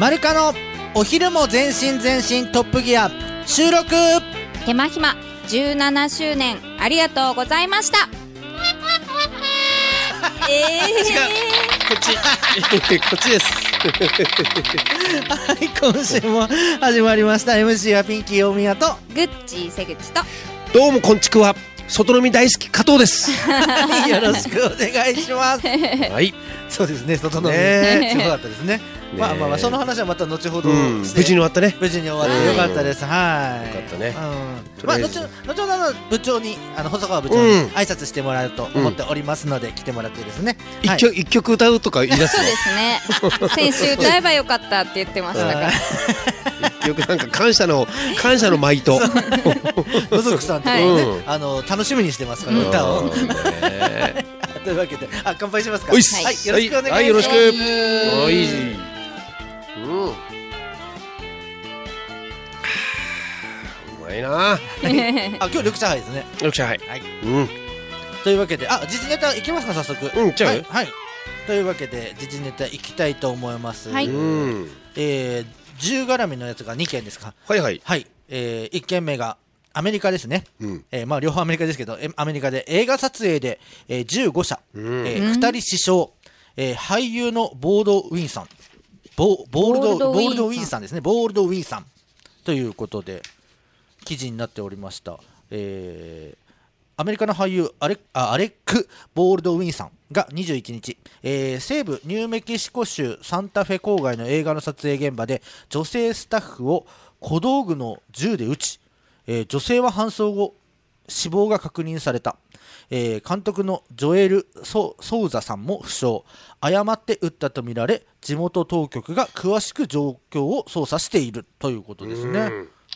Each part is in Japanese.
マルカのお昼も全身全身トップギア収録。 手間暇17周年ありがとうございました。 違う、こっちですはい、今週も始まりました。 MC はピンキー大宮とグッチー瀬口とどうもこんちくわ、外飲み大好き加藤ですよろしくお願いしますはい、 そうですね、外飲みすごかったですね。まあまあまあその話はまた後ほど無事に終わったね。 無事に終わってよかったです。はい、 よかったね。 まあ後ほど部長に細川部長に挨拶してもらうと思っておりますので、来てもらってですね、 一曲歌うとか言い出すそうですね先週歌えばよかったって言ってましたから一曲なんか感謝の舞と野族さんとかね、楽しみにしてますから歌をというわけで乾杯しますか。はい、よろしくお願いします。 はい、よろしく。はい、うまいな。 今日緑茶杯ですね。 緑茶杯。 はい。というわけで時事ネタいきますか、早速。 ちゃう。 はい。というわけで時事ネタいきたいと思います。 はい。 銃絡みのやつが2件ですか。 はいはい。 はい。1件目がアメリカですね。まあ両方アメリカですけど、アメリカで映画撮影で15社、2人死傷、俳優のボールドウィンさん、ボールドウィンさんですね。ボールドウィンさんということで記事になっておりました。アメリカの俳優アレック・ボールドウィンさんが21日、西部ニューメキシコ州サンタフェ郊外の映画の撮影現場で女性スタッフを小道具の銃で撃ち、女性は搬送後死亡が確認された。監督のジョエル・ソウザさんも負傷。誤って撃ったとみられ、地元当局が詳しく状況を捜査しているということですね。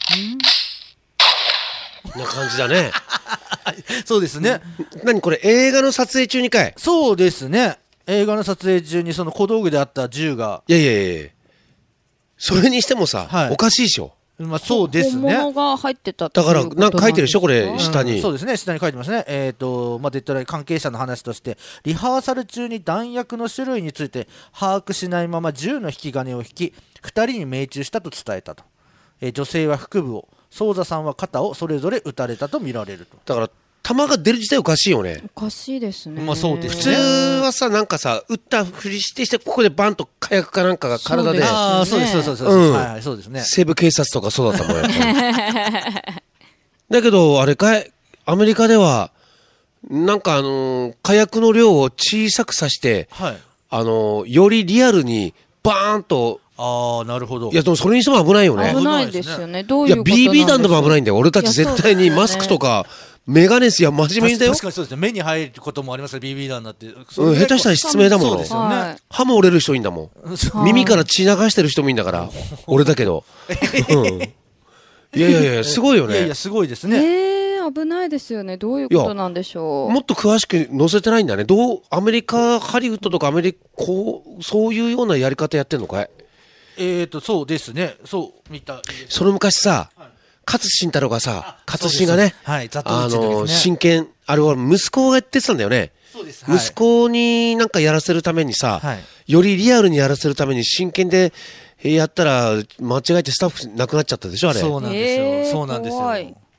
な感じだねそうですね。 何これ、映画の撮影中にかい。 そうですね、映画の撮影中にその小道具であった銃が。 いやそれにしてもさ、おかしいでしょ。 まあそうですね。 本物が入ってただからなんか書いてるでしょこれ下に。 そうですね、下に書いてますね。まあデッドライン関係者の話として、リハーサル中に弾薬の種類について把握しないまま銃の引き金を引き2人に命中したと伝えたと。女性は腹部を、ソウザさんは肩をそれぞれ撃たれたと見られると。 だから弾が出る自体おかしいよね。 おかしいですね。 まあそうですね。 普通はさ、なんかさ、撃ったふりしてここでバンと火薬かなんかが体で。 そうです、はい、そうですね。 西部警察とかそうだったもんやっぱりだけどあれかい、アメリカではなんか火薬の量を小さくさして、よりリアルにバーンと。 なるほど。 いやでもそれにしても危ないよね。 危ないですよね。どういうことなんでしょう。 いや BB 弾でも危ないんだよ。俺たち絶対にマスクとかメガネスや真面目にだよ。 確かにそうですね。目に入ることもありますよ BB 弾だって。 下手したら失明だもん。 そうですよね。 歯も折れる人いいんだもん。耳から血流してる人もいいんだから俺だけどいやすごいよね。 いやすごいですね。 危ないですよね。どういうことなんでしょう。 もっと詳しく載せてないんだね。アメリカハリウッドとかそういうようなやり方やってんのかい。 そうですね。そう見た。 その昔さ、勝新太郎がさ、勝新がね、真剣、あれは息子がやってたんだよね。 そうです。 息子になんかやらせるためにさ、よりリアルにやらせるために真剣でやったら間違えてスタッフ亡くなっちゃったでしょあれ。 そうなんですよ。そうなんですよ。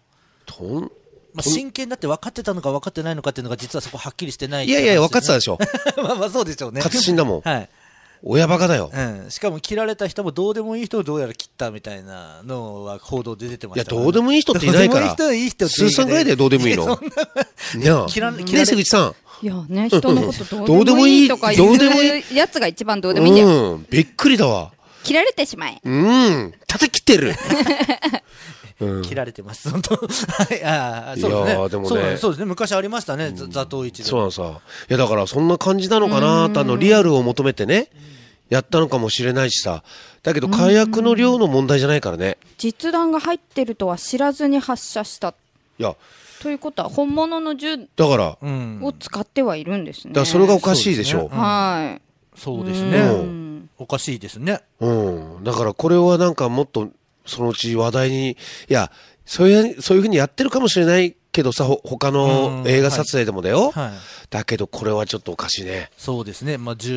真剣だって分かってたのか分かってないのかっていうのが実はそこはっきりしてない。 いや分かってたでしょ。 まあそうでしょうね。 勝新だもん。 はい。 親バカだよ。 しかも切られた人もどうでもいい人をどうやら切ったみたいなのは報道で出てました。 いやどうでもいい人っていないから。 どうでもいい人スーさんぐらいでどうでもいいの。ねえ瀬口さん。 いやね、人のことどうでもいいとか言うやつが一番どうでもいいんだよ。 びっくりだわ。 切られてしまえ。 叩き切ってる。 切られてます本当。はい。そうですね。でもね、そうですね。昔ありましたね。座頭市で。 そうなんさ。いやだからそんな感じなのかなとリアルを求めてねやったのかもしれないしさ。だけど火薬の量の問題じゃないからね。 実弾が入ってるとは知らずに発射した。 いや。 ということは本物の銃だからを使ってはいるんですね。 だからそれがおかしいでしょ。 はい。 そうですね。おかしいですね。 だからこれはなんかもっとそのうち話題に、いやそういうふうにやってるかもしれないけどさ、他の映画撮影でもだよ。だけどこれはちょっとおかしいね。 そうですね。まあ銃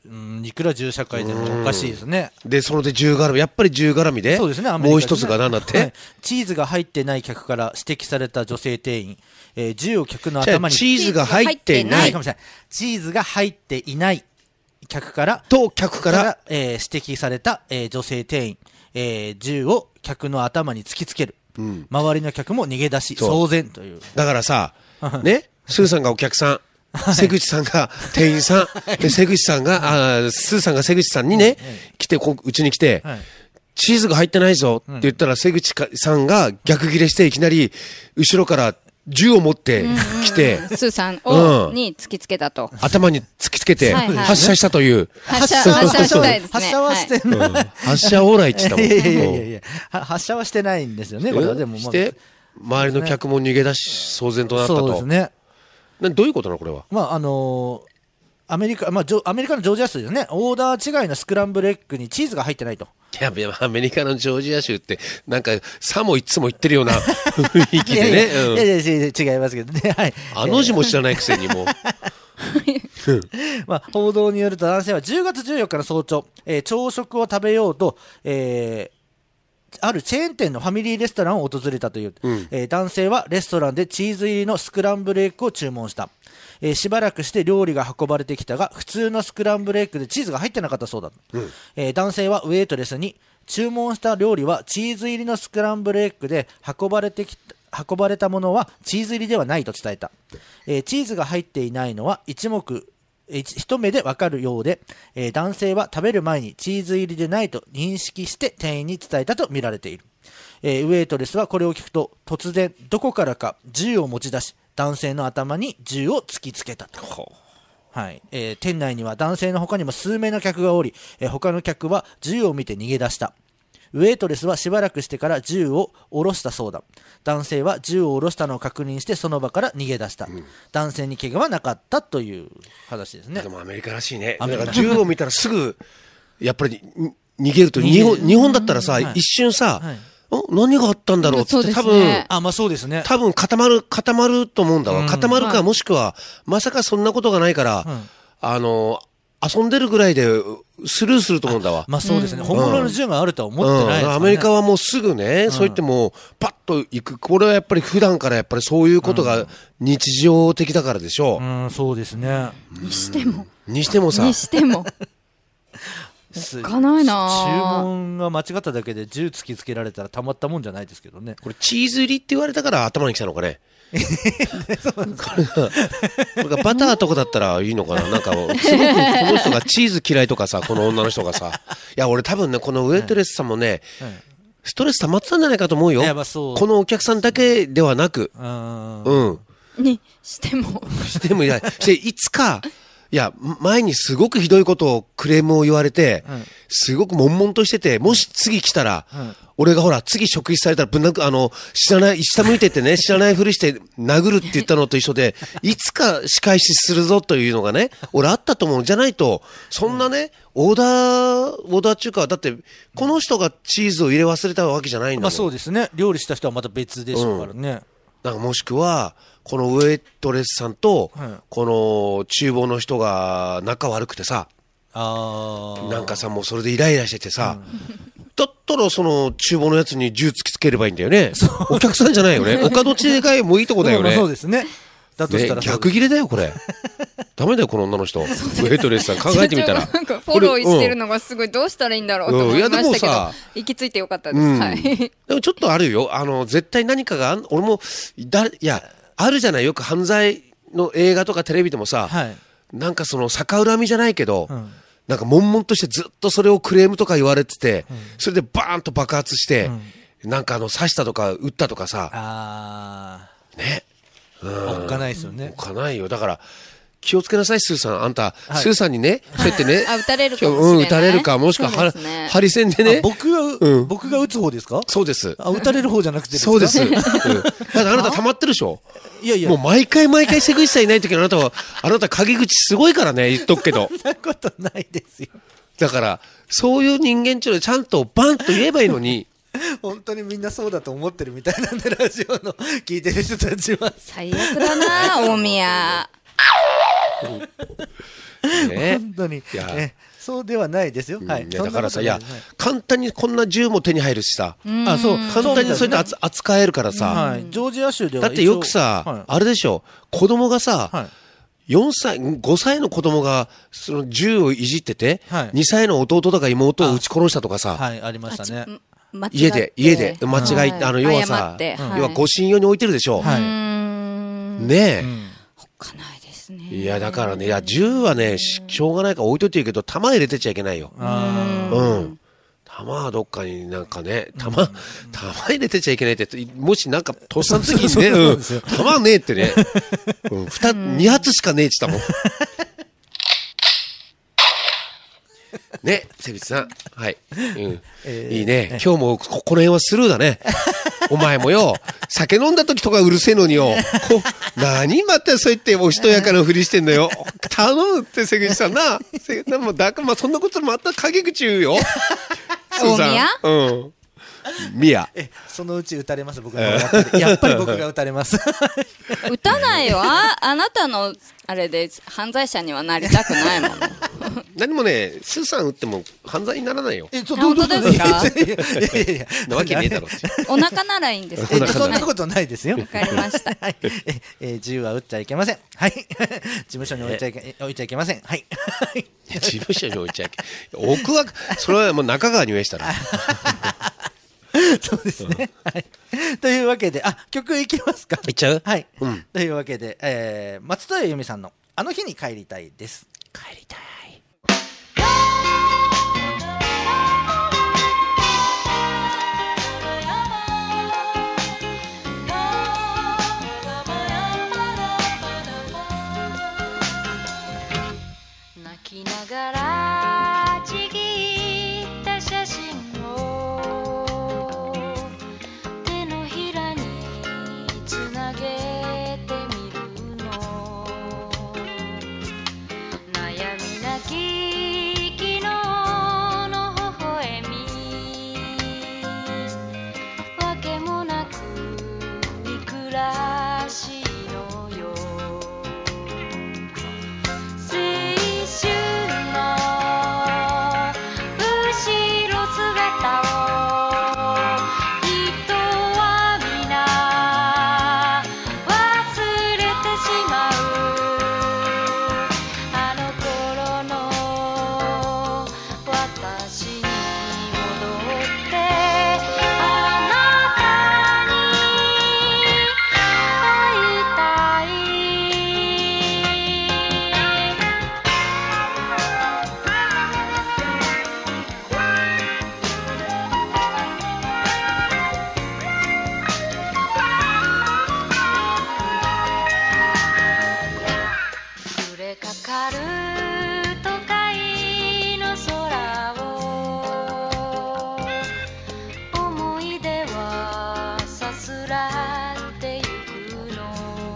いくら銃社会でもおかしいですね。 で、それで銃絡み、やっぱり銃絡みで、 そうですね、 もう一つが何だって、 はい、チーズが入ってない客から指摘された女性店員、銃を客の頭に。 チーズが入ってない。 かもしれない。チーズが入っていない客から、指摘された、女性店員、銃を客の頭に突きつける。周りの客も逃げ出し、騒然という。 だからさ、ね、スーさんがお客さん、瀬口さんが店員さん、で、瀬口さんが、スーさんが瀬口さんにね、来て、うちに来て、チーズが入ってないぞって言ったら、瀬口さんが逆ギレして、いきなり、後ろから銃を持って来て、 スーさんに突きつけたと。 頭に突きつけて、発射したという。 発射したいですね。 発射はしてない。 発射オーライって言ったもん。 いや発射はしてないんですよね、これは。でも、 して、周りの客も逃げ出し、騒然となったと。 そうですね。 どういうことなのこれは。 アメリカのジョージア州ですね、オーダー違いのスクランブルエッグにチーズが入ってないと。 いや、アメリカのジョージア州って、なんか、さもいつも言ってるような雰囲気でね。 いや、違いますけどね。はい。 字も知らないくせにも。 報道によると男性は10月14日の早朝、朝食を食べようと、あるチェーン店のファミリーレストランを訪れたという、男性はレストランでチーズ入りのスクランブルエッグを注文した。しばらくして料理が運ばれてきたが、普通のスクランブルエッグでチーズが入ってなかったそうだ。男性はウェイトレスに、注文した料理はチーズ入りのスクランブルエッグで運ばれたものはチーズ入りではないと伝えた。チーズが入っていないのは一目でわかるようで、男性は食べる前にチーズ入りでないと認識して店員に伝えたと見られている。ウェイトレスはこれを聞くと突然どこからか銃を持ち出し、男性の頭に銃を突きつけたと。はい。店内には男性の他にも数名の客がおり、他の客は銃を見て逃げ出した。ウェイトレスはしばらくしてから銃を下ろしたそうだ。男性は銃を下ろしたのを確認してその場から逃げ出した。男性に怪我はなかったという話ですね。 でもアメリカらしいね。だから銃を見たらすぐやっぱり逃げると、日本だったらさ、一瞬さ、何があったんだろうって多分、 そうですね。 多分固まると思うんだわ。固まるか、もしくはまさかそんなことがないから、遊んでるぐらいでスルーすると思うんだわ。 そうですね。本物の銃があるとは思ってないですね。 アメリカはもうすぐね、そう言ってもパッと行く。これはやっぱり普段からやっぱりそういうことが日常的だからでしょう。 そうですね。 にしてもさ。 いかないな。 注文が間違っただけで銃突きつけられたらたまったもんじゃないですけどね。 これチーズ入りって言われたから頭に来たのかね。これがバターとかだったらいいのかな。なんかすごくこの人がチーズ嫌いとかさ、この女の人がさ、いや俺多分ね、このウェイトレスさんもね、ストレス溜まってたんじゃないかと思うよ。このお客さんだけではなく、 にしてもいや、いつか。いや、前にすごくひどいことをクレームを言われて、すごく悶々としてて、もし次来たら、俺がほら、次職質されたら知らない、下向いてってね、知らないふりして殴るって言ったのと一緒で、いつか仕返しするぞというのがね、俺あったと思う。じゃないと、そんなね、オーダー中華だって、この人がチーズを入れ忘れたわけじゃないんだもん。 そうですね。料理した人はまた別でしょうからね。 なんかもしくは、このウェイトレスさんと、この厨房の人が仲悪くてさ、なんかさ、もうそれでイライラしててさ、だったらその厨房のやつに銃突きつければいいんだよね。お客さんじゃないよね。お門違いもいいとこだよね。 そうですね。だとしたら逆切れだよ、これ。ダメだよ、この女の人。ウェイトレスさん考えてみたら。 なんかフォローしてるのがすごいどうしたらいいんだろうと思いましたけど、行き着いてよかったです。はい。 でもちょっとあるよ。絶対何かが、俺も、あるじゃない、よく犯罪の映画とかテレビでもさ、なんかその逆恨みじゃないけど、なんか悶々としてずっとそれをクレームとか言われてて、それでバーンと爆発して、なんか刺したとか撃ったとかさ、ね。 おっかないですよね。 おっかないよ。だから、気をつけなさい、スーさん。あんた、スーさんにね、そうやってね。 撃たれるかもしれない。 撃たれるか、もしくは、ハリセンでね。 僕が撃つ方ですか？ そうです。 撃たれる方じゃなくてですか？ そうです。だってあなた溜まってるでしょ？ いやいや。 もう毎回瀬口さんいない時のあなた陰口すごいからね、言っとくけど。 そんなことないですよ。 だから、そういう人間っていうのはちゃんとバンと言えばいいのに。 本当にみんなそうだと思ってるみたいなんで、ラジオの聞いてる人たちは。 最悪だな、大宮。 ね本当に。 いやそうではないですよ。はい。 だからさ、いやそんなことない、 簡単にこんな銃も手に入るしさ、 あ、そう。 簡単にそうやって扱えるからさ、 はい。ジョージア州ではだってよくさ、 はいあれでしょ、子供がさ、 はい 4歳、5歳の子供が、その銃をいじってて、 はい 2歳の弟とか妹を撃ち殺したとかさ、 はい、ありましたね。 家で、間違い、要はさ、要は護身用に置いてるでしょ。 はいねおっかないですね。 え。いや、だからね、いや、銃はね、しょうがないから置いといてるけど、弾入れてっちゃいけないよ。弾はどっかになんかね、弾入れてちゃいけないって、もしなんか、とっさの時にね、弾ねえってね、2発しかねえって言ったもん。ね、瀬口さん。はい。いいね。今日もこの辺はスルーだね。お前もよ、酒飲んだ時とかうるせえのによ、何またそう言っておしとやかなふりしてんのよ。頼むって瀬口さんな。まあそんなこともあったら陰口言うよ。 大宮？ うん。宮。 そのうち撃たれます、僕が。やっぱり僕が撃たれます。 撃たないよ。あなたの、あれで犯罪者にはなりたくないもの。 何もね、スーさん撃っても犯罪にならないよ。 本当ですか？ なわけねえだろって。 お腹ならいいんですけど。 そんなことないですよ。 わかりました。 はい。銃は撃っちゃいけません。はい。事務所に置いちゃいけません。はい。 事務所に置いちゃいけ。置くは、それはもう中川に上したら。 そうですね。はい。というわけで、曲いきますか。 いっちゃう？ はい。というわけで、松任谷由実さんのあの日に帰りたいです。 帰りたい。 泣きながらちぎった写真を手のひらにつなげてみるの、悩みなき昨日の微笑み、わけもなく憎らしいのよ。青春の後ろ姿を人は皆忘れてしまう。あの頃の私に戻ってあなたに会いたい。揺れかかる都会の空を思い出はさすらってゆくの、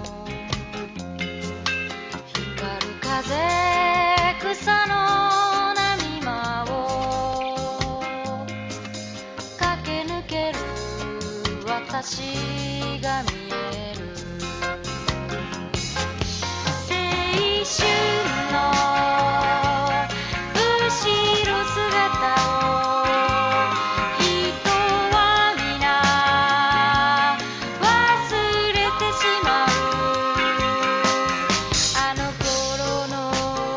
光る風草の波間を駆け抜ける私が見える。青春の後ろ姿を人は皆忘れてしまう。あの頃の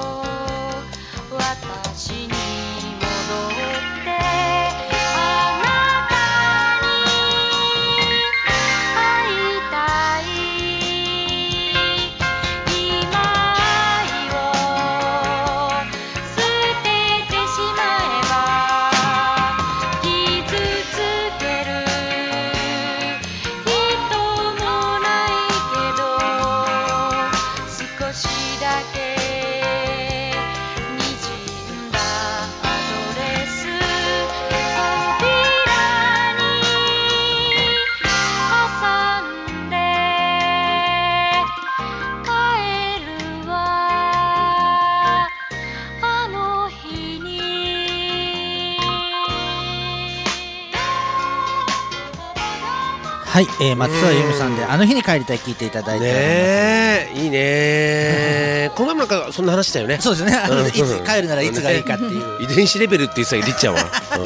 はい、松任谷由実さんであの日に帰りたい聞いていただいております。 ねえ、いいね。この前もなんかそんな話したよね。 そうですね。いつ帰るならいつがいいかっていう。 遺伝子レベルって言ってたらりっちゃんは。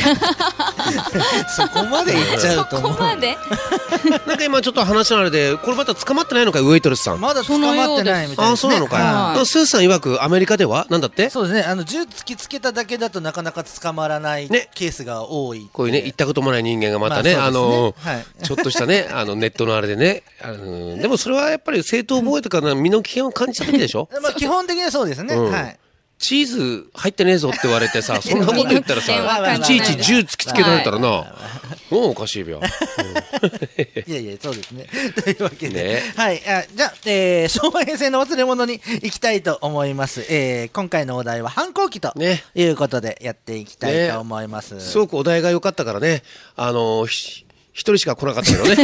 そこまで言っちゃうとこ思う。 こまでなんか今ちょっと話のあれで、これまた捕まってないのか、ウエイトレスさん。 まだ捕まってないみたいですね。 ああ、そうなのかはいい。スーさん曰くアメリカではなんだって。 そうですね。銃突きつけただけだとなかなか捕まらないねケースが多い。 こういうね、行ったこともない人間がまたね、 まあそうですねはいちょっとしたね、ネットのあれでね、でもそれはやっぱり正当防衛とか身の危険を感じた時でしょ。 まあ基本的にはそうですね。 うんはい。 チーズ入ってねえぞって言われてさ、そんなこと言ったらさ、いちいち銃突きつけられたらな、もうおかしいよ。 いやいや、そうですね。というわけで、 ねはい。じゃあ、昭和平成の忘れ物に行きたいと思います。今回のお題は反抗期とねいうことでやっていきたいと思います。 すごくお題が良かったからね、一人しか来なかったけどね。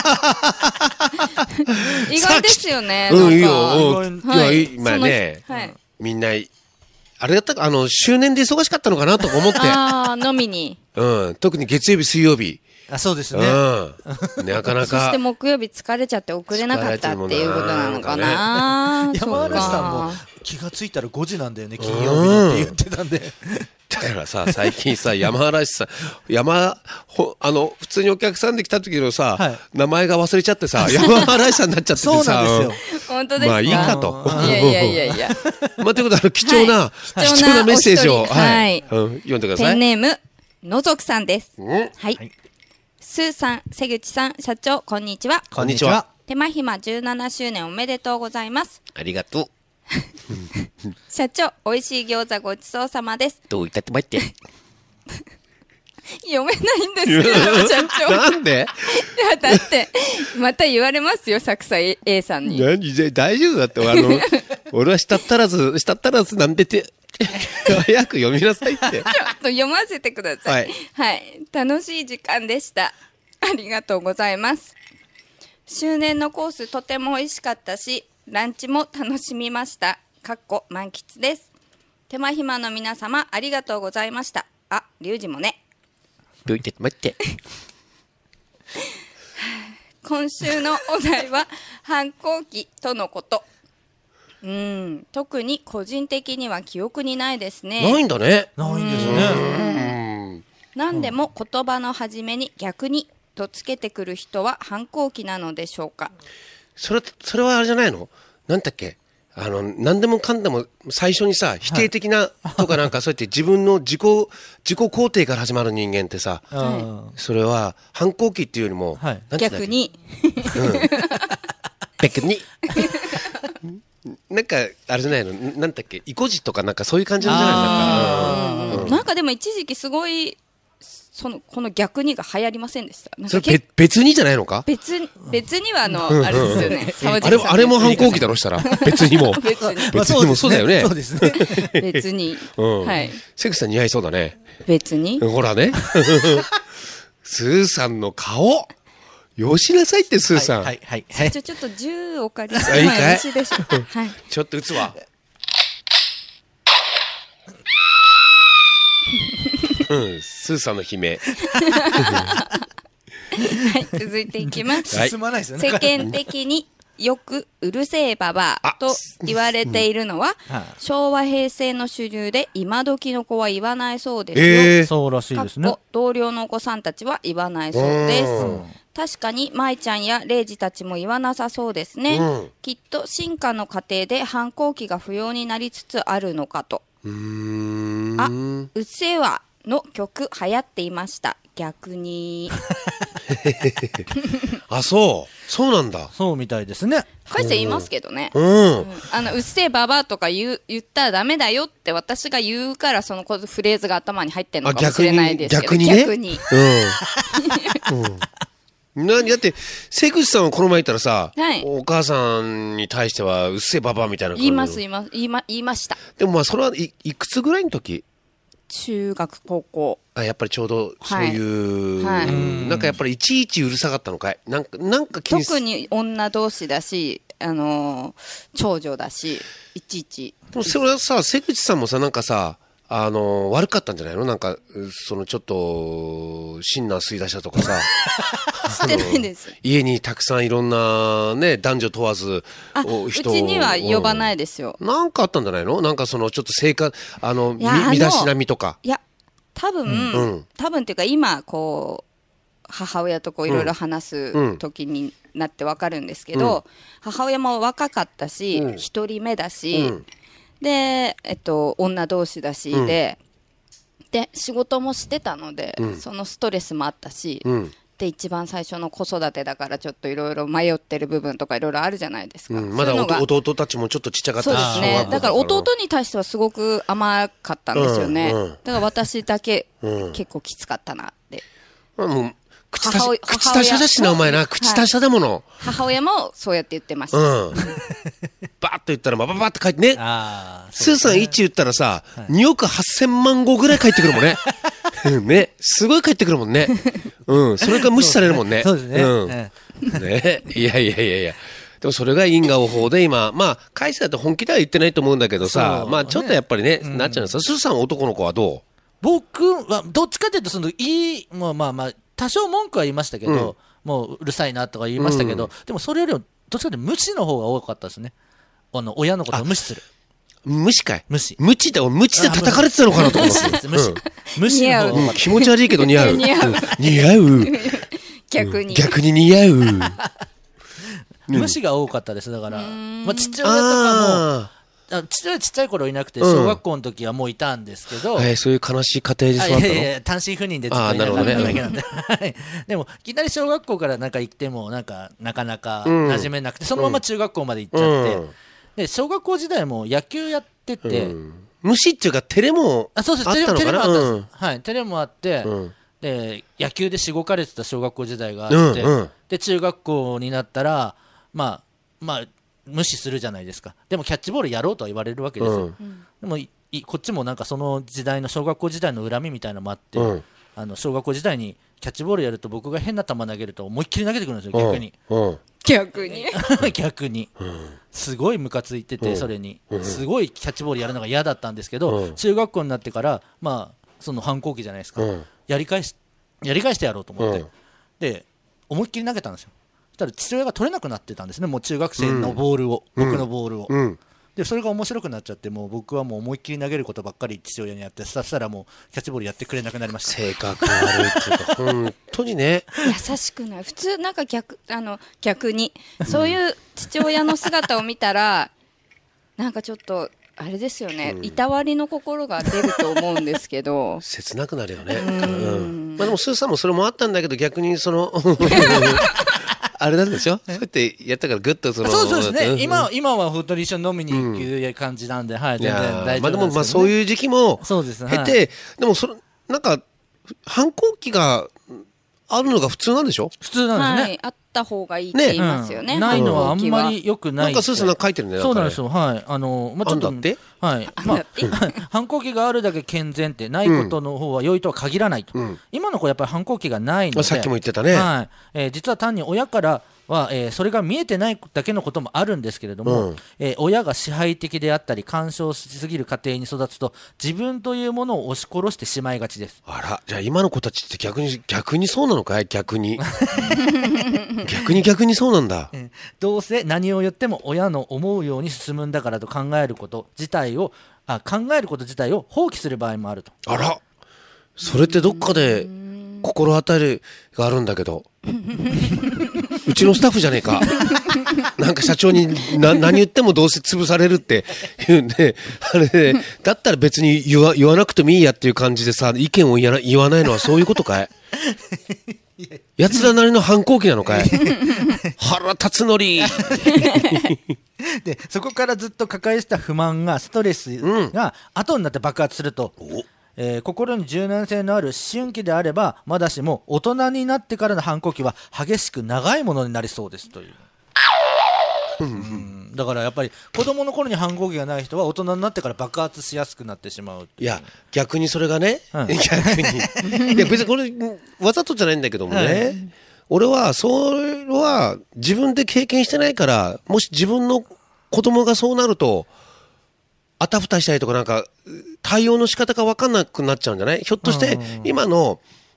意外ですよね。 うん、いいなんよ。 かうんはいいや、まあねそのはい、 みんな、あれだったか、周年で忙しかったのかなとか思って。 ああ、飲みに。 うん、特に月曜日、水曜日。 あ、そうですうね。 ん。なかなかそして。木曜日疲れちゃって遅れなかったっていうことなのかな。 山そう嵐さんもか。 気がついたら5時なんだよね、金曜日にって言ってたんで。 だからさ、最近さ、山嵐さん、普通にお客さんで来た時のさ、 はい名前が忘れちゃってさ、山嵐さんになっちゃっててさ。 そうなんですよ。 本当ですか。 まあいいかと。 いやいやいやいや。 まあ、ということで、貴重な、 はい貴重なメッセージを、 お一人はい読んでくださペンい。 ネーム、のぞくさんです。 うんはい。 はいスーさん、瀬口さん、社長、こんにちは。 こんにちは。 手間暇17周年おめでとうございます。 ありがとう。 社長、美味しい餃子ごちそうさまです。 どういたってまって。 読めないんですけど、社長。いなんでや、だって、また言われますよ、作者 A さんに。 何で大丈夫だって、俺はしたったらずなんでて、早く読みなさいって。 ちょっと読ませてください。 はい。 はい。楽しい時間でした。ありがとうございます。周年のコースとても美味しかったし、ランチも楽しみました。かっこ満喫です。手間暇の皆様、ありがとうございました。あ、リュウジもね。 どういたってまって。 今週のお題は反抗期とのこと。特に個人的には記憶にないですね。 ないんだね。 ないんですね。 何でも言葉の初めに逆にとつけてくる人は反抗期なのでしょうか。 それはあれじゃないの？なんだっけ？何でもかんでも最初にさ、否定的なとかなんかそうやって自分の自己肯定から始まる人間ってさ、 うんそれは反抗期っていうよりも、 はいなんて言うんだっけ逆に。 逆に。なんか、あれじゃないのなんだっけ意固地とかなんかそういう感じなんじゃないのか。 なんかでも一時期すごいこの逆にが流行りませんでした。なんそれか別にじゃないのか別にはあれですよね。沢尻さんあれも反抗期だろしたら。別にも。 別に別にもそうだよねそう。ですね。 別に、 うんはい。 関さん似合いそうだね。 別にほらね。スーさんの顔。よしなさいって、スーさん。 はい、はい、はい。 ちょっと銃お借りしあいいかいてもよろしいでしょうか。はい。 ちょっと打つわ。スーさんの悲鳴。 はい、続いていきます。 はい進まないですよね。 世間的によくうるせえババアと言われているのははい昭和平成の主流で今時の子は言わないそうですよ。 そうらしいかっですねこ。同僚のお子さんたちは言わないそうですうん。 確かに舞ちゃんやレイジたちも言わなさそうですね。 うんきっと進化の過程で反抗期が不要になりつつあるのかと。あ、うっせぇわの曲流行っていました。逆に。 あ、そうなんだ。 そうみたいですね。 返せ言いますけどね。 うん。 うっせぇばばとか言ったらダメだよって私が言うからそのフレーズが頭に入ってるのかもしれないですけど。 逆にね。 逆に。 だって、関口さんはこの前言ったらさ、 はいお母さんに対しては、うっせえばばみたいな感じ。 言いました。 でもまあ、それはいくつぐらいの時中学、高校。 やっぱりちょうどそういう、 はいなんかやっぱりいちいちうるさかったのかいなんか気に特に女同士だし、長女だし、いちいち。 でもそれはさ、関口さんもさ、なんかさ、悪かったんじゃないのなんか、ちょっと、シンナー吸い出したとかさ。 してないです。 家にたくさんいろんなね、男女問わず、 うちには呼ばないですよ。 なんかあったんじゃないの？なんかその、ちょっと生活、身だしなみとか。 いや、多分っていうか今、こう、母親とこういろいろ話す時になってわかるんですけど、母親も若かったし、一人目だし、で、女同士だし、で、仕事もしてたので、そのストレスもあったし、で、一番最初の子育てだからちょっといろいろ迷ってる部分とかいろいろあるじゃないですか。 まだ弟たちもちょっとちっちゃかったし。 そうですね。だから弟に対してはすごく甘かったんですよね。だから私だけ結構きつかったなって。 もう口達者だしな、お前な。口達者だもの。 母親もそうやって言ってました。 バーッと言ったら、バッと書いてね。スーさん1言ったらさ、2億8000万語ぐらい返ってくるもんね。ね。すごい返ってくるもんね。それが無視されるもんね。 そうですね。 ね。いや。でもそれが因果応報で今、まあ、会社だと本気では言ってないと思うんだけどさ、まあちょっとやっぱりね、なっちゃうんですよ。スーさん男の子はどう？ 僕は、どっちかというと、まあ、多少文句は言いましたけど、もううるさいなとか言いましたけど、でもそれよりも、どっちかというと無視の方が多かったですね。親のことを無視する。 無視かい？ 無視。 無知で叩かれてたのかなと思って。 無視の方が。 気持ち悪いけど似合う。似合う。 逆に似合う。 無視が多かったです。だから、父親とかも、父親ちっちゃい頃いなくて、小学校の時はもういたんですけど、 そういう悲しい家庭で育ったの？ いや単身赴任でずっといなかっただけなんで。でも、いきなり小学校からなんか行っても、なかなか馴染めなくて、そのまま中学校まで行っちゃって、で、小学校時代も野球やってて、 無視っていうか、照れもあったのかな？ 照れもあったんです。はい、照れもあって、で、野球でしごかれてた小学校時代があって、で、中学校になったら、まあ、無視するじゃないですか。でもキャッチボールやろうとは言われるわけですよ。でもこっちもなんかその時代の小学校時代の恨みみたいなのもあって、小学校時代にキャッチボールやると僕が変な球投げると思いっきり投げてくるんですよ、逆に。逆に。すごいムカついてて、それに。すごいキャッチボールやるのが嫌だったんですけど、中学校になってから、まあ、その反抗期じゃないですか。やり返してやろうと思って。で、思いっきり投げたんですよ。そしたら父親が取れなくなってたんですね、もう中学生のボールを、僕のボールを。で、それが面白くなっちゃって、もう僕はもう思いっきり投げることばっかり父親にやって、そしたらもうキャッチボールやってくれなくなりました。 性格悪いっていうか、本当にね。 優しくない。普通、なんか逆に、そういう父親の姿を見たら、なんかちょっと、あれですよね、いたわりの心が出ると思うんですけど。 切なくなるよね。まあでも、スーさんもそれもあったんだけど、逆にあれなんでしょ？そうやってやったからぐっとそうですね。今は本当に一緒に飲みに行く感じなんで、はい、全然大丈夫なんですけどね。 まあでもそういう時期も経て、でもなんか反抗期があるのが普通なんでしょ？ 普通なんですね。 あった方がいいって言いますよね。 ないのはあんまり良くない。 なんかスーさんが書いてるね。 そうなんですよ。はい。ちょっとはい。反抗期があるだけ健全ってないことの方は良いとは限らないと。今の子やっぱり反抗期がないので。 さっきも言ってたね。 はい。実は単に親からは、それが見えてないだけのこともあるんですけれども、親が支配的であったり干渉しすぎる家庭に育つと自分というものを押し殺してしまいがちです。 あら、じゃあ今の子たちって逆にそうなのかい？逆にそうなんだ。 どうせ何を言っても親の思うように進むんだからと考えること自体を放棄する場合もあると。 あら、それってどっかで心当たりがあるんだけど。うちのスタッフじゃねえか。なんか社長に何言ってもどうせ潰されるって言うんで、あれで、だったら別に言わなくてもいいやっていう感じでさ、意見を言わないのはそういうことかい？奴らなりの反抗期なのかい？腹立つのり。 で、そこからずっと抱えてた不満が、ストレスが後になって爆発すると。心に柔軟性のある思春期であればまだしも大人になってからの反抗期は激しく長いものになりそうですという。だからやっぱり子供の頃に反抗期がない人は大人になってから爆発しやすくなってしまう。 いや逆にそれがね、逆にいや別にこれわざとじゃないんだけどもね、俺はそれは自分で経験してないから、もし自分の子供がそうなるとあたふたしたりとかなんか対応の仕方が分かんなくなっちゃうんじゃない？ひょっとして今の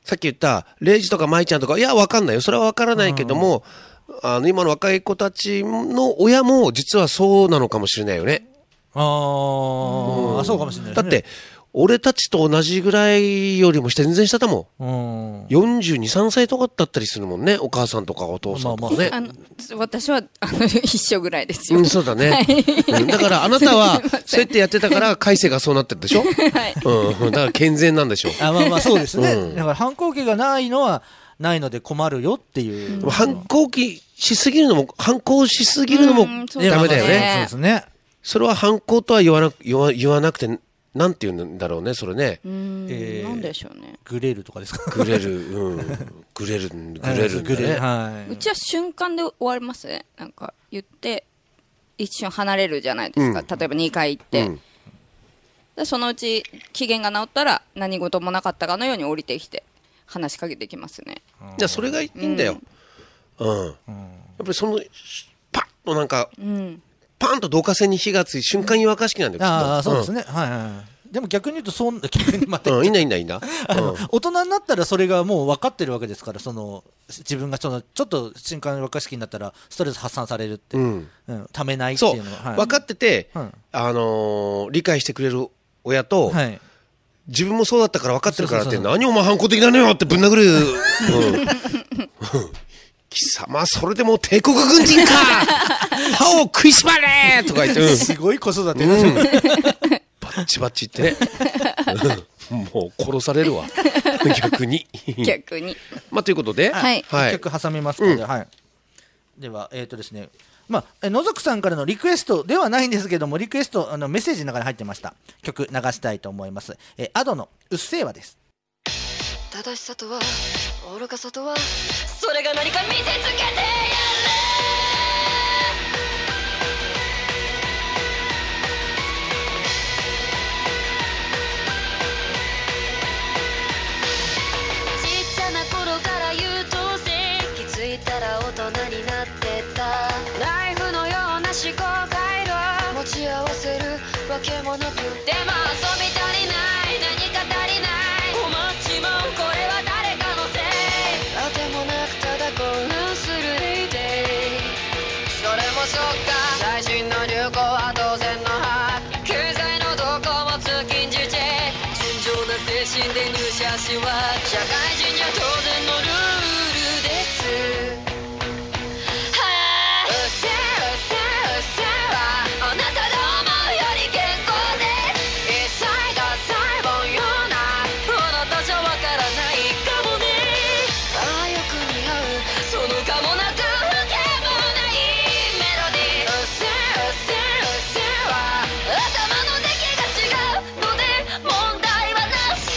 さっき言ったレイジとかマイちゃんとか、いやわかんないよ、それはわからないけども、今の若い子たちの親も実はそうなのかもしれないよね。 そうかもしれないですね。 だって俺たちと同じぐらいよりも全然下だもん。42、3歳とかだったりするもんね、お母さんとかお父さんとかね。 私は一緒ぐらいですよ。 そうだね。だからあなたはそうやってやってたから改正がそうなってるでしょ。だから健全なんでしょ。 そうですね。だから反抗期がないのはないので困るよっていう。 反抗しすぎるのもダメだよね。 そうですね。 それは反抗とは言わなくて、なんて言うんだろうね、それね。 なんでしょうね。 グレるとかですか。 グレるんだね。 うちは瞬間で終わりますね。なんか言って一瞬離れるじゃないですか。例えば2回行って、でそのうち機嫌が治ったら何事もなかったかのように降りてきて話しかけてきますね。 じゃあそれがいいんだよ。やっぱりそのパッとなんか。パンと導火線に火がつい瞬間に若しきなんだよ。 そうですね。でも逆に言うといいんだ。大人になったらそれがもう分かってるわけですから、自分がちょっと瞬間若しきになったらストレス発散されるってためないっていうのが分かってて理解してくれる親と、自分もそうだったから分かってるからって何お前反抗的なのよってぶん殴る。貴様それでも帝国軍人か歯を食いしばれとか言って、 すごい子育てバッチバッチ言ってね。もう殺されるわ逆にということで一曲挟みますので、ではですね、のぞくさんからのリクエストではないんですけども、リクエストメッセージの中に入ってました曲流したいと思います。アドのうっせぇわです。 正しさとは愚かさとはそれが何か見せつけてやれ。ちっちゃな頃から優等生、気づいたら大人になってた。ナイフのような思考回路持ち合わせるわけもなく、でも遊び足りない何か足りない、困っちまうこれは誰かのせい、あてもなくただ混乱するデイデイ。それもそっか、最新の流行は当然の歯、経済の動向も通勤時チェ純情な精神で入社しは社会人には当然のルールです。うっせぇうっせぇうっせぇはあなたの思うより健康で一切合切凡ようなあなたじゃわからないかもね。ああよく似合うそのかもなくわけもないメロディー。うっせぇうっせぇうっせぇは頭の出来が違うので問題はなし。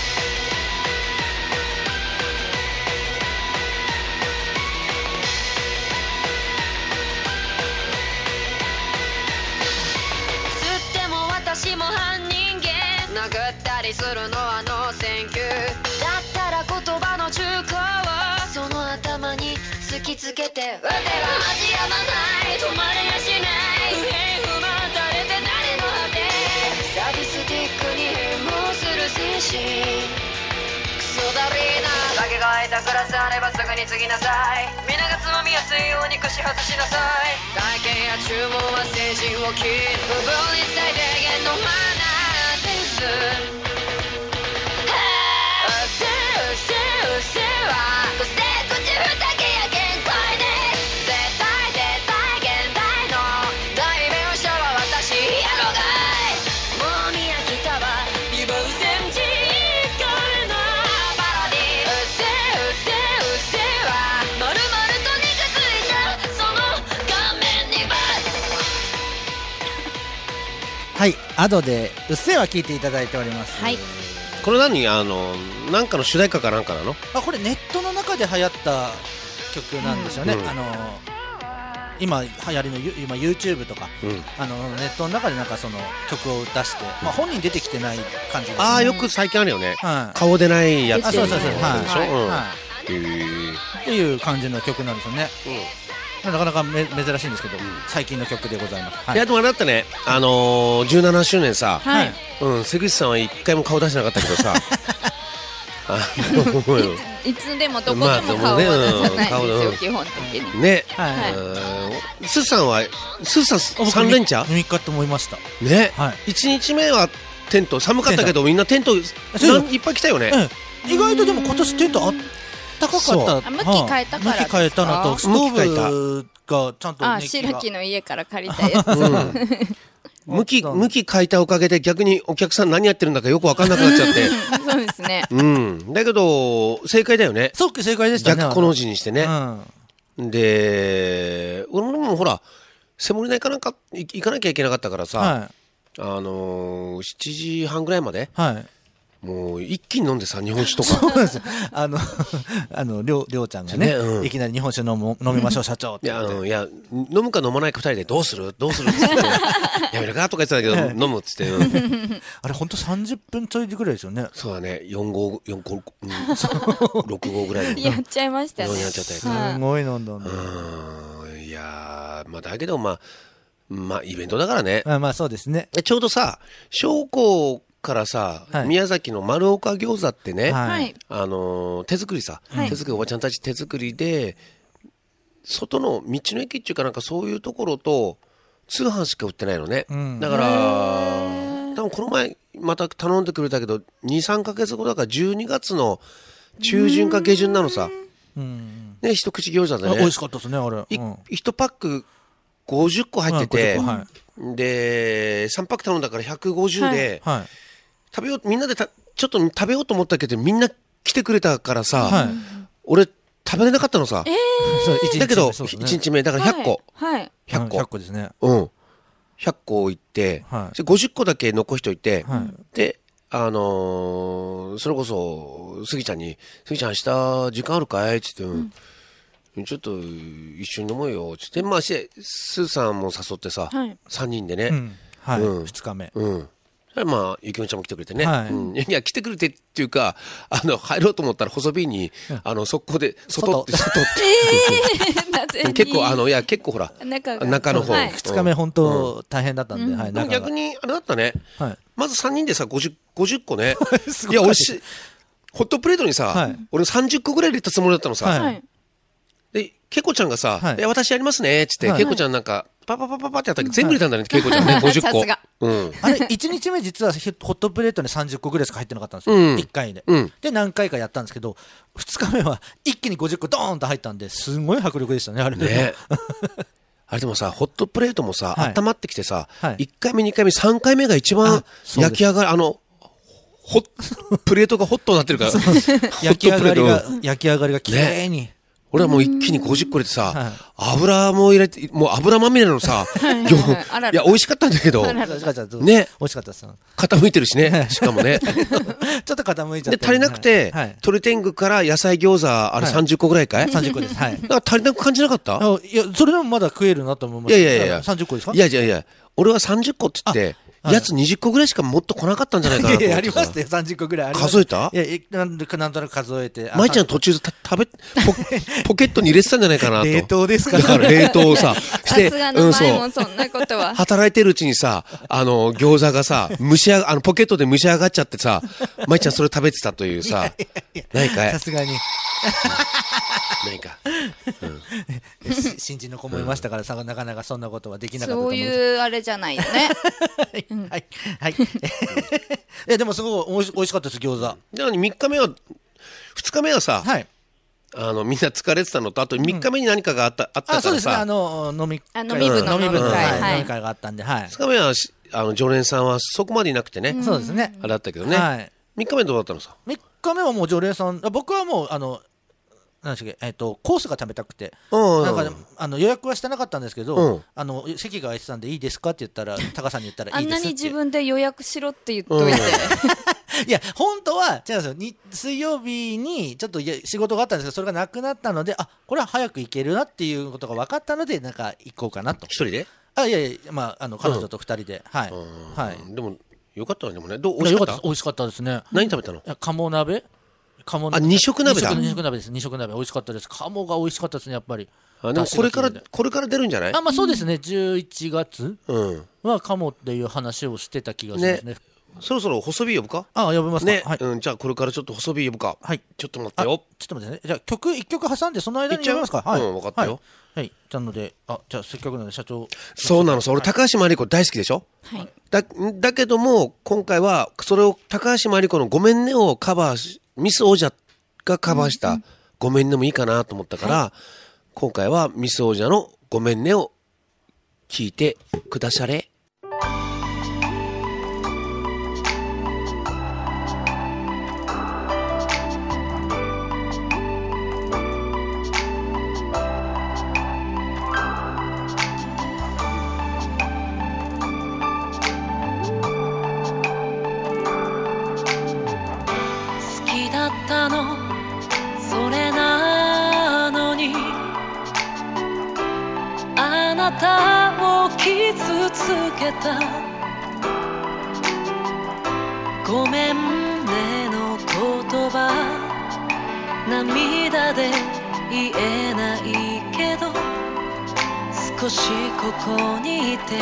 吸っても私も半人間、殴ったりするのはノーセンキュー。だったら言葉の中古をその頭に突きつけて、腕は交やまない止まれやしない不平不満されて誰の果て、サディスティックに変貌する精神クソだりーな。酒が空いたグラスあればすぐに継ぎなさい、皆がつまみやすいように串外しなさい。会計や注文は成人を切る不分に最低限のマナーです。うっせぇうっせぇうっせぇはそして口ふたけや限界で絶対現代の代弁者は私やろがい。もう見飽きたわリバウセンジカレなパロディ。うっせぇうっせぇうっせぇは丸々と肉ついたその顔面にバアドでうっせぇわ聞いていただいております。 これ何なんかの主題歌かなんかなの？ これネットの中で流行った曲なんですよね。今流行りの今 YouTube とか、ネットの中でなんかその曲を出して、本人出てきてない感じですね。 よく最近あるよね。顔出ないやつ。 そうでしょ。 っていう感じの曲なんですよね。なかなか珍しいんですけど、最近の曲でございます。 いやでもあれだったね、17周年さ、関口さんは一回も顔出してなかったけどさいつでもどこでも顔は出さないんですよ、基本的に。 ね、 はいスーさん3連チャ 3日と思いました。 ね、 は 1日目はテント寒かったけどみんなテントいっぱい来たよね。 意外とでも今年テントあったかかった。 向き変えたからですか？ 向き変えたのと、ストーブがちゃんと熱気が。 白木の家から借りたやつ。 向き変えたおかげで逆にお客さん何やってるんだかよく分かんなくなっちゃって。 そうですね。 だけど正解だよね。 そう正解でしたね。 逆この字にしてね。で俺もほらセモリナ行かなきゃいけなかったからさ、7時半ぐらいまで、もう一気に飲んでさ、日本酒とか。 そうなんですよ。りょうちゃんがね、いきなり日本酒飲みましょう、社長って言って。 いや、飲むか飲まないか二人でどうするって言って、やめるかとか言ってたけど、飲むっつって。 あれ、ほんと30分ちょいぐらいですよね。 そうだね、6号ぐらいで。 やっちゃいましたね。 やっちゃったよ。 すごい飲んだんだ。 いやー、だけどまあ、イベントだからね。 まあ、そうですね。 ちょうどさ、将校からさ、宮崎の丸岡餃子ってね、手作りさ、手作り、おばちゃんたち手作りで、外の道の駅っていうかなんかそういうところと通販しか売ってないのね。だから、多分この前また頼んでくれたけど、2、3ヶ月後だから12月の中旬か下旬なのさ。ね、一口餃子でね。 美味しかったですね、あれ。 1パック50個入ってて、で、3パック頼んだから150で、みんなでちょっと食べようと思ったけど、みんな来てくれたからさ、俺食べれなかったのさ。だけど、1日目、だから100個。 100個ですね。 100個いって、50個だけ残しといて、で、それこそ、スギちゃんに、スギちゃん明日時間あるかいって言って、ちょっと一緒に飲もうよって、まあ、スーさんも誘ってさ、3人でね。 2日目。 まあ、ゆきのちゃんも来てくれてね。いや、来てくれてっていうか、入ろうと思ったら細瓶に、速攻で、外って。結構、結構ほら、中の方。 2日目本当大変だったんで、 逆に、あれだったね。まず3人でさ、50個ね。いや、俺ホットプレートにさ、俺30個ぐらい入れたつもりだったのさ。で、けこちゃんがさ、私やりますね、つって、けこちゃんなんか、パってやったけど、全部入れたんだね、けこちゃんね、50個。 あれ、1日目実はホットプレートに30個ぐらいしか入ってなかったんですよ。1回で。で、何回かやったんですけど、2日目は一気に50個ドーンと入ったんで、すごい迫力でしたね、あれね。 あれでもさ、ホットプレートもさ、温まってきてさ、1回目、2回目、3回目が一番焼き上がる、プレートがホットになってるから。 焼き上がりが綺麗に。 俺はもう一気に50個入れてさ、油も入れて、もう油まみれのさ、いや、美味しかったんだけど、ね、 美味しかったです。 傾いてるしね、しかもね。 ちょっと傾いちゃって。 で、足りなくて、鶏天狗から野菜餃子、あれ30個ぐらいかい ?30 個です。はい。 だから足りなく感じなかった？ いや、それでもまだ食えるなと思います。 いや、 30個ですか？ いや、俺は30個って言って、やつ20個ぐらいしかもっと来なかったんじゃないかなと思って。 ありましたよ、30個ぐらい。 数えた？ いや、なんとなく数えて。 舞ちゃん途中でポケットに入れてたんじゃないかなと。 冷凍ですか？ だから冷凍をさ、 して、そんなことは。 働いてるうちにさ、餃子がさ、ポケットで蒸し上がっちゃってさ、舞ちゃんそれ食べてたというさ、ないかい？ さすがに。 ないか。 新人の子もいましたからさ、なかなかそんなことはできなかったと思う。 そういうあれじゃないよね。 はい。でもすごい美味しかったです、餃子。 だから2日目はさ、みんな疲れてたのと、あと3日目に何かがあったからさ。 そうですね、飲み部の飲み会があったんで、2 日目は、常連さんはそこまでいなくてね。 そうですね。 あれだったけどね。3日目どうだったのさ？ 3日目はもう常連さん、僕はもう、なんでしたっけ、コースが食べたくて、なんか予約はしてなかったんですけど、席が空いてたんでいいですかって言ったら、タカさんに言ったらいいですって。 あんなに自分で予約しろって言っといて。 いや、本当は違うんですよ。水曜日にちょっと仕事があったんですけど、それがなくなったので、これは早く行けるなっていうことが分かったので、なんか行こうかなと。 一人で？ いや、まあ、彼女と2人で。はい。 でも、よかったね、でもね。美味しかった？ 美味しかったですね。 何食べたの？ 鴨鍋。 二色鍋だ。 二色鍋です。二色鍋美味しかったです。鴨が美味しかったですね、やっぱり。 でもこれから出るんじゃない？ まあそうですね。11月は鴨っていう話をしてた気がしますね。 そろそろ細火呼ぶか呼びますか。 ね、 はい。 じゃあこれからちょっと細火呼ぶか。 はい。 ちょっと待ってよ。 ちょっと待ってね。じゃあ1曲挟んでその間に読みますか。はい。 分かったよ。 はい。なので、じゃあせっかくなので社長。 そうなのさ、俺高橋真理子大好きでしょ。 はい。 だけども今回はそれを高橋真理子のごめんねをカバーし、ミス王者がカバーしたごめんねもいいかなと思ったから、今回はミス王者のごめんねを聞いてくだされ。 それなのにあなたを傷つけたごめんねの言葉涙で言えないけど少しここにいて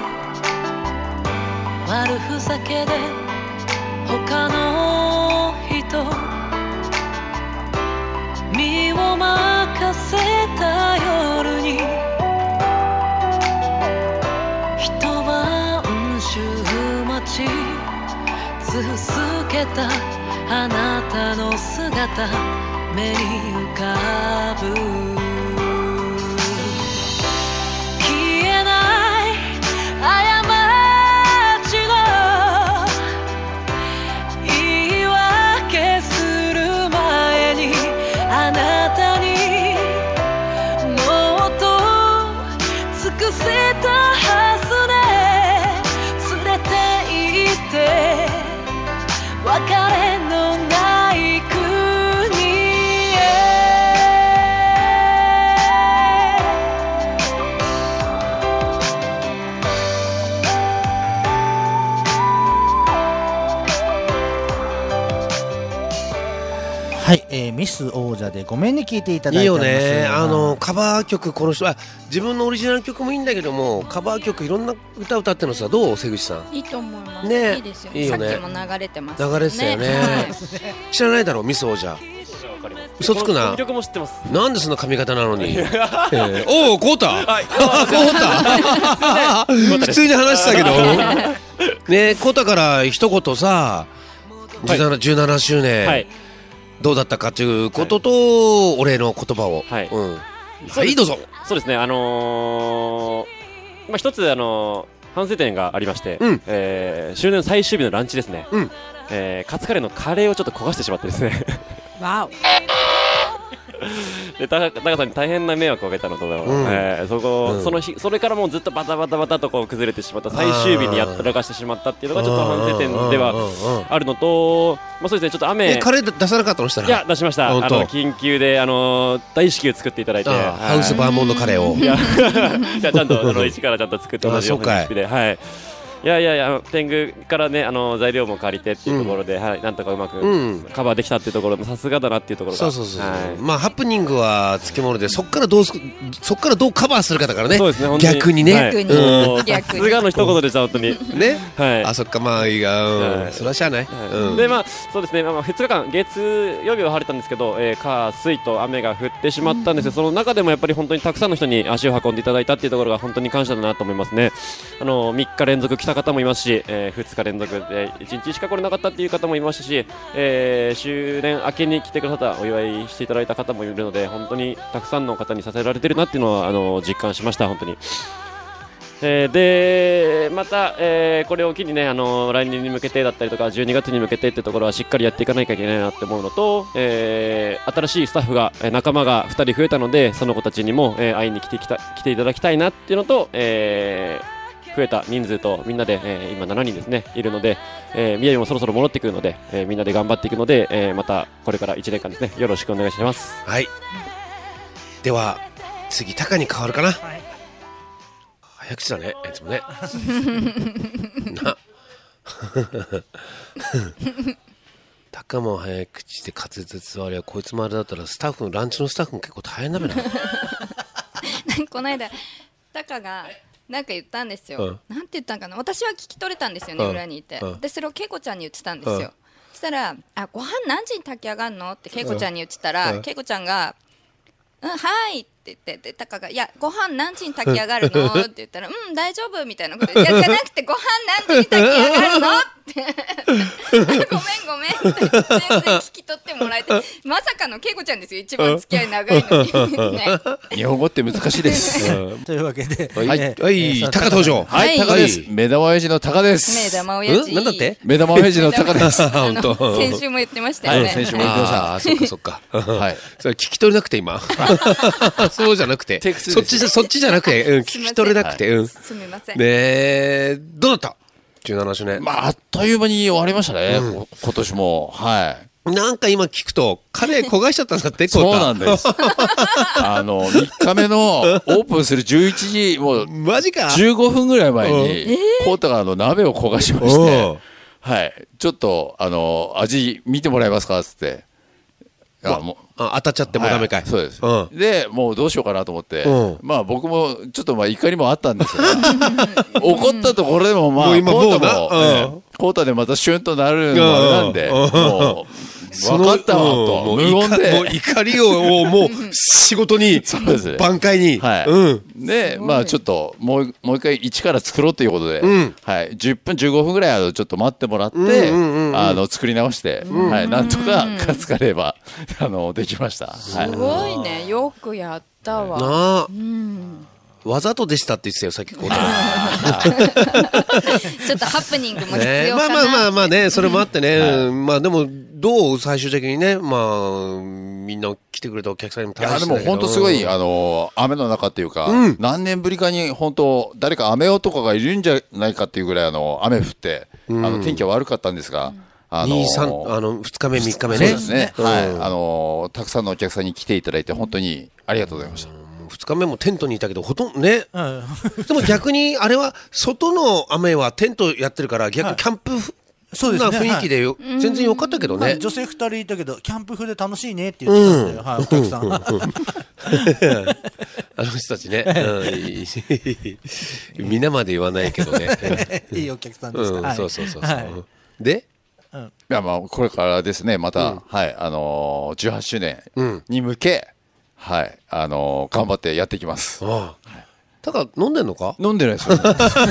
悪ふざけで他の人身を任せた夜に一晩中待ち続けたあなたの姿目に浮かぶ消えない過ちの言い訳する前にあなたにもっと尽くせたはずね連れて行って別れのない国へはい、ミス王者でごめんね聞いていただいていいおります。 よね。カバー曲、この人は自分のオリジナル曲もいいんだけども、カバー曲いろんな歌歌ってるのさ、どう瀬口さん。 いいと思います。 ね、 いいですよいいよね。 さっきも流れてますよね。 流れてたよね。知らないだろう、ミス王者。嘘つくな。 曲も知ってます。 なんでそんな髪型なのに。おお、コータ。 はい。 コータ。普通に話したけど。ね、コータから一言さ、17周年。はい。どうだったかということと、お礼の言葉を。はい。はい、どうぞ。 そうですね、一つ、反省点がありまして、周年最終日のランチですね。カツカレーのカレーをちょっと焦がしてしまってですね。 わお。 で、タカさんに大変な迷惑をかけたのと、その日、それからもうずっとバタバタバタとこう崩れてしまった最終日にやったらかしてしまったっていうのがちょっと反省点ではあるのと、そうですね、ちょっと雨。 カレー出さなかったのしたら。 いや、出しました。緊急で、大至急作っていただいて。 ハウスバーモントカレーを。 いや、ちゃんと、一からちゃんと作って同じようなレシピで。はい。いや、天狗からね、材料も借りてっていうところで、はい、なんとかうまくカバーできたっていうところもさすがだなっていうところが。 そう。まあ、ハプニングはつきもので、そっからどうカバーするかだからね。 そうですね、 逆にね。 さすがの一言でした、本当に。 ね。はい。あ、そっか、まあ、いいが、それはしゃあない。 で、まあ、そうですね、2日間、月曜日は晴れたんですけど、火、水と雨が降ってしまったんですよ。その中でもやっぱり本当にたくさんの人に足を運んでいただいたっていうところが本当に感謝だなと思いますね。3日連続来た方もいますし、2日連続で1日しか来れなかったっていう方もいましたし、周年明けに来てくださったお祝いしていただいた方もいるので、本当にたくさんの方に支えられてるなっていうのは実感しました、本当に。でまた、これを機にね、来年に向けてだったりとか12月に向けてってところはしっかりやっていかなきゃいけないなって思うのと、新しいスタッフが仲間が2人増えたので、その子たちにも、会いに来ていただきたいなっていうのと、増えた人数とみんなで、今7人ですねいるので、宮城もそろそろ戻ってくるので、みんなで頑張っていくので、またこれから1年間ですねよろしくお願いします。 はい。では次タカに変わるかな。早口だね、いつもね。な。タカも早口で滑舌悪い、こいつもあれだったらスタッフのランチのスタッフも結構大変だべな。 この間タカがなんか言ったんですよ、なんて言ったんかな、私は聞き取れたんですよね、裏にいて、でそれを恵子ちゃんに言ってたんですよ、そしたらご飯何時に炊き上がるのって恵子ちゃんに言ってたら、恵子ちゃんがはいって言って、でタカがいやご飯何時に炊き上がるのって言ったら大丈夫みたいなことで、いやじゃなくてご飯何時に炊き上がるのってごめんって全然聞き取ってもらえて、まさかの恵子ちゃんですよ、一番付き合い長いのにね。 日本語って難しいです。 というわけで、 はいタカ登場。 はい、タカです。目玉親父のタカです。 目玉親父、 なんだって？ 目玉親父のタカです。 本当。 先週も言ってましたよね。 先週も言ってました。 ああ、そっかそっか。 はい。 それ聞き取れなくて今。そうじゃなくて、そっちじゃなくて、聞き取れなくて、 すみません。 ねえ、どうだった？17周年。 あっという間に終わりましたね。今年も。はい。 なんか今聞くと、カレー焦がしちゃったんだって、 そうなんです。3日目のオープンする11時、もう、 マジか 15分ぐらい前に、コータが鍋を焦がしまして、はい。ちょっと、味見てもらえますかつって。 当たっちゃってもダメかい。 そうです。で、もうどうしようかなと思って、まあ僕もちょっと怒りもあったんですが、怒ったところでもまあ、コータでまたシュンとなるのもあれなんで、もう、分かったわと、無言で。 もう怒りをもう仕事に、挽回に。 で、まあちょっと、もう一回一から作ろうということで、はい。10分、15分ぐらいちょっと待ってもらって、作り直して、はい。なんとかカツカレーは、できました。 すごいね。よくやったわ。 なあ。わざとでしたって言ってたよ、さっきこう。ちょっとハプニングも必要かな。 まあね、それもあってね。まあでも、どう最終的にね、まあ、みんな来てくれたお客さんにも対して。 いや、でも本当すごい、雨の中っていうか、何年ぶりかに本当、誰か雨男がいるんじゃないかっていうぐらい雨降って、天気は悪かったんですが、 2日目、3日目ね。 そうですね。はい。たくさんのお客さんに来ていただいて、本当にありがとうございました。 2日目もテントにいたけど、ほとんどね。でも逆に、あれは、外の雨はテントやってるから、逆にキャンプな雰囲気で全然良かったけどね。 女性2人いたけど、キャンプ風で楽しいねって言ってたんで、お客さん。 あの人たちね。皆まで言わないけどね。 いいお客さんでした。 そう。でいや、まあ、これからですね、また、はい、18周年に向け、はい、頑張ってやっていきます。 たか、飲んでんのか？ 飲んでないですよ。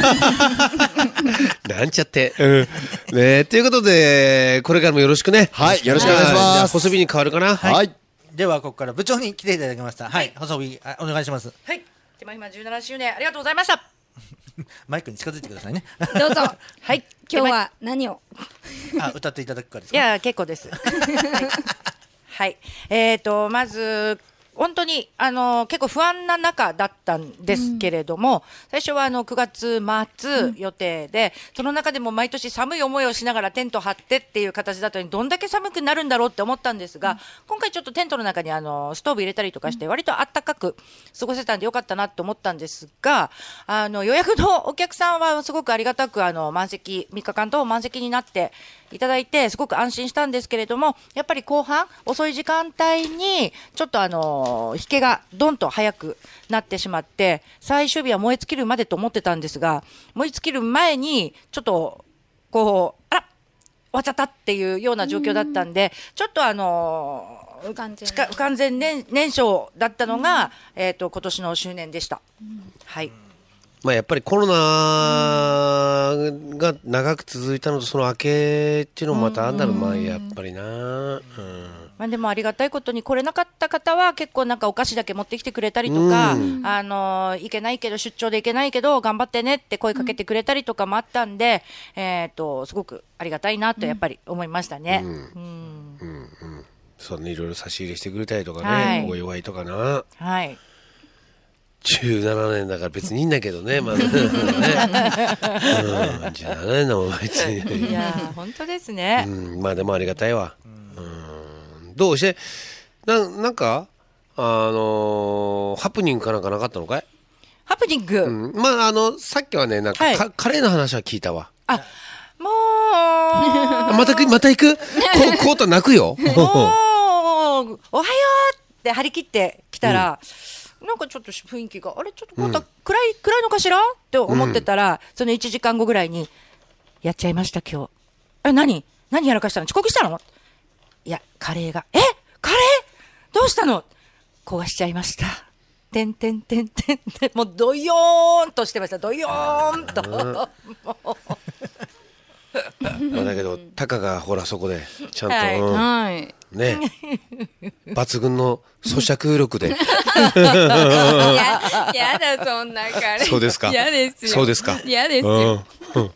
なんちゃって。ね、ということで、これからもよろしくね。 はい、よろしくお願いします。 細火に変わるかな？ はい。 では、ここから部長に来ていただきました。はい、細火、お願いします。 はい。手間暇17周年、ありがとうございました。 マイクに近づいてくださいね。 どうぞ。はい。今日は何を歌っていただくかですか？ いや、結構です。はい。まず、本当に結構不安な中だったんですけれども、最初は9月末予定で、その中でも毎年寒い思いをしながらテント張ってっていう形だったのに、どんだけ寒くなるんだろうって思ったんですが、今回ちょっとテントの中にストーブ入れたりとかして割とあったかく過ごせたんでよかったなと思ったんですが、予約のお客さんはすごくありがたく満席、3日間とも満席になっていただいて、すごく安心したんですけれども、やっぱり後半遅い時間帯にちょっと引けがどんと早くなってしまって、最終日は燃え尽きるまでと思ってたんですが、燃え尽きる前にちょっとこう終わっちゃったっていうような状況だったんで、ちょっと不完全燃焼だったのが、今年の周年でした。はい。 まあやっぱりコロナが長く続いたのとその明けっていうのもまたあんだろう、まあやっぱりな。 まあ、でもありがたいことに来れなかった方は結構なんかお菓子だけ持ってきてくれたりとか、行けないけど出張で行けないけど頑張ってねって声かけてくれたりとかもあったんで、すごくありがたいなとやっぱり思いましたね。 そうね、いろいろ差し入れしてくれたりとかね、お祝いとかな。 はい。 17年だから別にいいんだけどね、まだね。17年だもん別に。 いや本当ですね。 まあでもありがたいわ。どうしてなんかハプニングかなんかなかったのかい？ ハプニング。 まあさっきはねなんかカレーの話は聞いたわ。 もうまた行く？コート泣くよ。 もうおはようって張り切ってきたら。 なんかちょっと雰囲気が、あれ、ちょっとこうた、暗いのかしらって思ってたら、その1時間後ぐらいに、やっちゃいました、今日。何やらかしたの？遅刻したの？いや、カレーが。カレーどうしたの？焦がしちゃいました。てんてんてんてんてん。もうドヨーンとしてました。ドヨーンと。 まあだけど、タカがほらそこで、ちゃんと、 はい。 ね、抜群の咀嚼力で。 やだ、そんなカレー。 そうですか。 嫌ですよ。 そうですか。 嫌ですよ。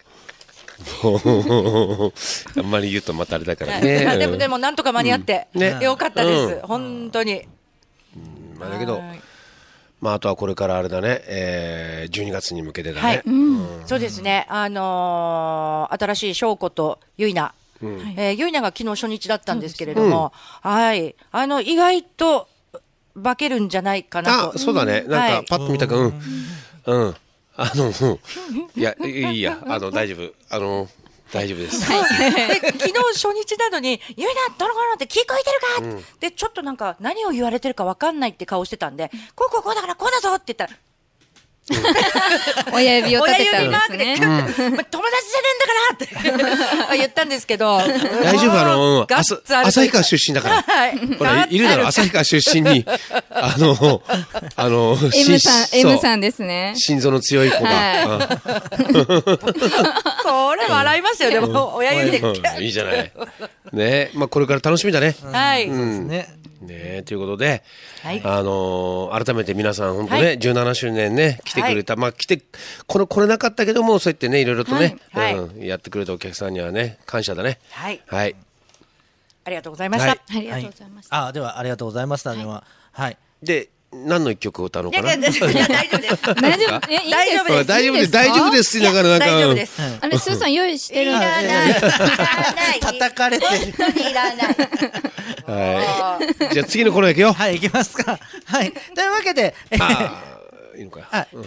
あんまり言うとまたあれだからね。 でもなんとか間に合って、よかったです。本当に。 まあだけど、まああとはこれからあれだね、12月に向けてだね。 そうですね。新しい翔子とゆいな。ゆいなが昨日初日だったんですけれども、はい。意外と化けるんじゃないかなと。 そうだね。なんかパッと見たか、いや、いいや、大丈夫。大丈夫です。 昨日初日なのに、ゆいな、どの頃って聞こえてるかで、ちょっとなんか、何を言われてるか分かんないって顔してたんで、こうだからこうだぞって言ったら、 親指を立てたんですね。 友達じゃねえんだからって言ったんですけど。 大丈夫、旭川出身だから。ほら、いるだろ、旭川出身に、 M さんですね。 心臓の強い子が。 これ笑いますよ、でも、親指で。 いいじゃない。ね、まあこれから楽しみだね。 はい。 ね、ということで、改めて皆さん本当ね、17周年ね、来てくれた、まあ来れなかったけども、そうやってね、いろいろとね、やってくれたお客さんにはね、感謝だね。 はい。 はい。 ありがとうございました。 ありがとうございました。 では、ありがとうございました。はい。 で、何の一曲を歌うのかな。 大丈夫です。 大丈夫です。 大丈夫です。だからなんか。 大丈夫です。 あれ、スーさん用意してるんですいらない。 叩かれて。 本当にいらない。 はい。じゃあ次のコーナーいくよ。 はい、いきますか。はい。というわけで、 いいのか。 はい。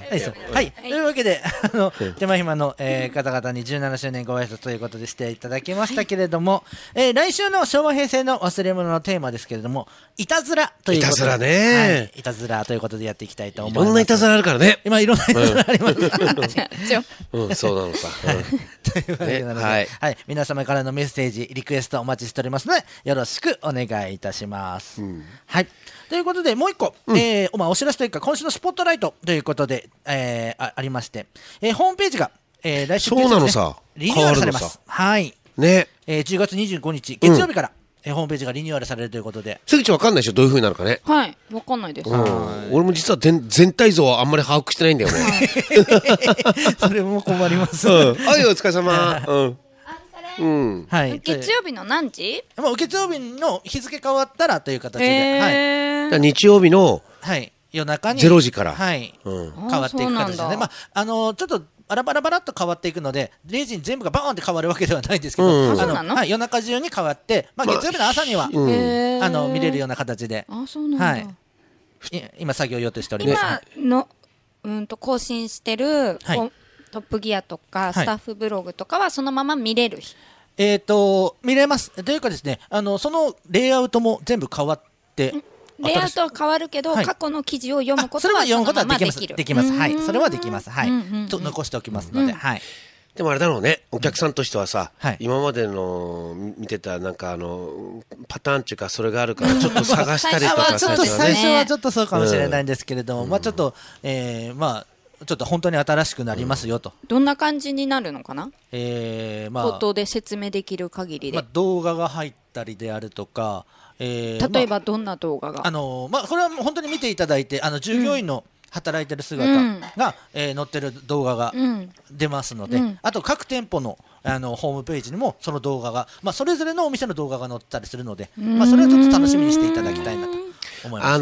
というわけで、手間暇の方々に17周年ご挨拶ということでしていただきましたけれども、来週の昭和平成の忘れ物のテーマですけれども、いたずらということで。 いたずらね。 いたずらということでやっていきたいと思います。 いろんないたずらあるからね。 今いろんないたずらあります。 そうなのさ。 というわけなので、はい。皆様からのメッセージ、リクエストお待ちしておりますので、よろしくお願いいたします。はい。ということで、もう一個、お知らせというか、今週のスポットライトということで、ありまして、ホームページが、来週そうなのさ、 リニューアルされます。はい。 ね。 10月25日、月曜日から、ホームページがリニューアルされるということで。 関ちゃんわかんないでしょ、どういう風になるかね。 はい。わかんないです。 俺も実は全体像はあんまり把握してないんだよね。 それも困ります。 はい、お疲れ様。 はい。 月曜日の何時？ もう月曜日の日付変わったらという形で。 はい。 日曜日の夜中に 0時から変わっていく形でね。まあちょっとバラバラっと変わっていくので、0時に全部がバーンって変わるわけではないんですけど、夜中中に変わって、月曜日の朝には見れるような形で。 そうなんだ。 今作業予定しております。 今の更新してるトップギアとかスタッフブログとかはそのまま見れる？ 見れます。というかですね、そのレイアウトも全部変わって、 レイアウトは変わるけど、過去の記事を読むことはそのままできる。 できます。はい。それはできます。はい。残しておきますので、はい。 でもあれだろうね、お客さんとしてはさ、今までの見てたなんかパターンっていうかそれがあるからちょっと探したりとかちょっと最初はちょっとそうかもしれないんですけれども、ちょっとちょっと本当に新しくなりますよと。 どんな感じになるのかな？口頭で説明できる限りで。 動画が入ったりであるとか、 例えばどんな動画が？ これは本当に見ていただいて、従業員の働いてる姿が載ってる動画が出ますので、あと各店舗のホームページにもその動画が、それぞれのお店の動画が載ったりするので、それをちょっと楽しみにしていただきたいなと思います。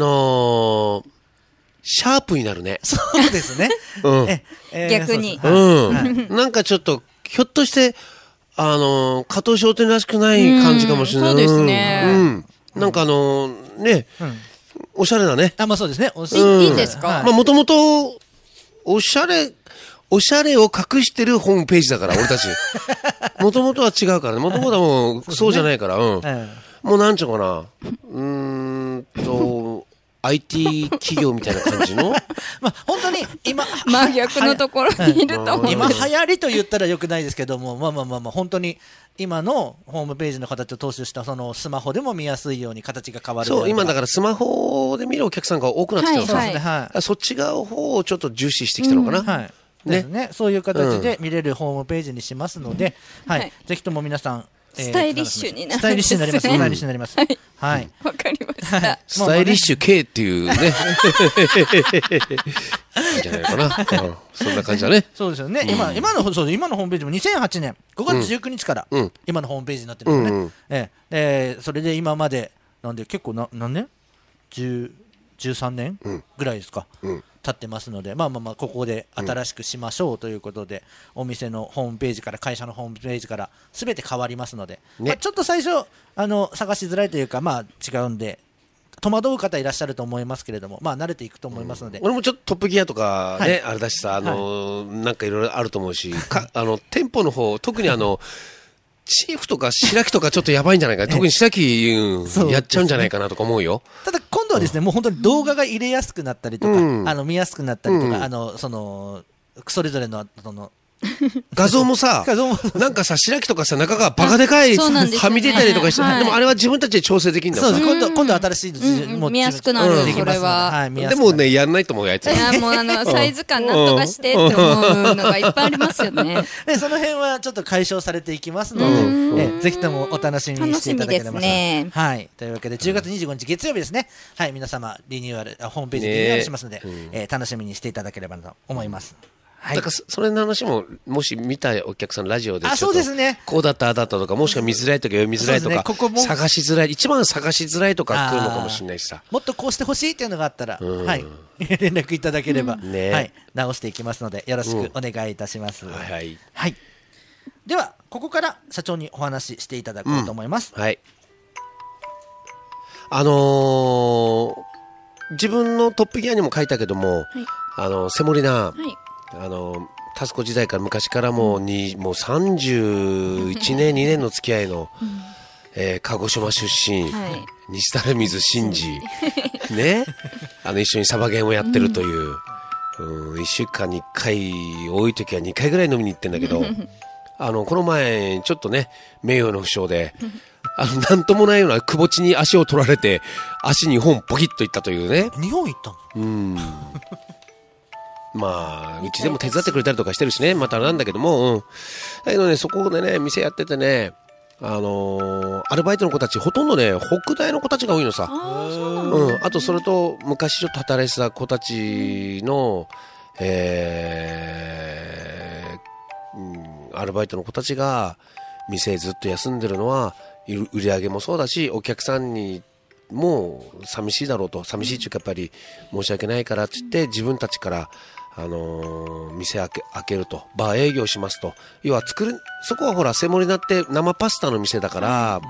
シャープになるね。 そうですね。 逆に。 なんかちょっとひょっとして加藤商店らしくない感じかもしれない。 そうですね。 なんかね、おしゃれだね。 そうですね。 いいですか？ もともとおしゃれを隠してるホームページだから俺たち。もともとは違うからね。もともとはもうそうじゃないから。もうなんちゅうかな。 IT 企業みたいな感じのまあ本当に今真逆のところにいると思う。 今流行りと言ったらよくないですけども、まあ本当に今のホームページの形を踏襲したそのスマホでも見やすいように形が変わる。 そう、今だからスマホで見るお客さんが多くなってきたのさ、 はいはい、 そっち側の方をちょっと重視してきたのかな、 はいね、そういう形で見れるホームページにしますので、はいぜひとも皆さんスタイリッシュになるんですね。 スタイリッシュになります。スタイリッシュになります。はい。 わかりました。 スタイリッシュ系っていうね。いいんじゃないかな。そんな感じだね。 そうですよね。今のホームページも2008年5月19日から今のホームページになってるんですね。それで今までなんで結構何年？13年ぐらいですか。経ってますので、まあここで新しくしましょうということで、お店のホームページから会社のホームページからすべて変わりますので、ちょっと最初探しづらいというか違うんで戸惑う方いらっしゃると思いますけれども、慣れていくと思いますので、 俺もちょっとトップギアとかね、あれだしさ、なんかいろいろあると思うし、店舗の方特にチーフとか白木とかちょっとやばいんじゃないか、特に白木、やっちゃうんじゃないかなとか思うよ。 ただ今度はですね、もう本当に動画が入れやすくなったりとか、見やすくなったりとか、それぞれの画像もさ、なんかさ、白木とかさ、中がバカでかい、はみ出たりとかして、でもあれは自分たちで調整できるんだ。 そうです。今度新しいの見やすくなる、それは。 でもね、やんないと思うよ、あいつ。 いや、もうサイズ感なんとかしてって思うのがいっぱいありますよね。 その辺はちょっと解消されていきますので、ぜひともお楽しみにしていただければと。はい。というわけで、10月25日月曜日ですね。はい、皆様、ホームページリニューアルしますので、楽しみにしていただければと思います。 だからそれの話ももし見たお客さんラジオでちょっとそうですね、 こうだったああだったとか、もしくは見づらいとか読みづらいとか、探しづらい、一番探しづらいとか来るのかもしれないしさ、 もっとこうしてほしいっていうのがあったら、はい、連絡いただければ、はい、直していきますのでよろしくお願いいたします。はい、ではここから社長にお話ししていただこうと思います。 はい、自分のトップギアにも書いたけども、セモリナ、タスコ時代から昔からもう31年2年の付き合いの、鹿児島出身、西垂水真二ね、一緒にサバゲーをやってるという、1週間に1回、多い時は2回ぐらい飲みに行ってんだけどこの前ちょっとね名誉の負傷でなんともないようなくぼ地に足を取られて足2本ポキッといったというね。 2本いったの？ まあうちでも手伝ってくれたりとかしてるしね、またなんだけども、だけどね、そこでね店やっててね、アルバイトの子たちほとんどね北大の子たちが多いのさ。あとそれと昔ちょっと働いてた子たちの、アルバイトの子たちが店ずっと休んでるのは売り上げもそうだし、お客さんにもう寂しいだろうと、寂しいっていうかやっぱり申し訳ないからって言って自分たちから店開けると、バー営業しますと、要はそこはほらセモリナって生パスタの店だから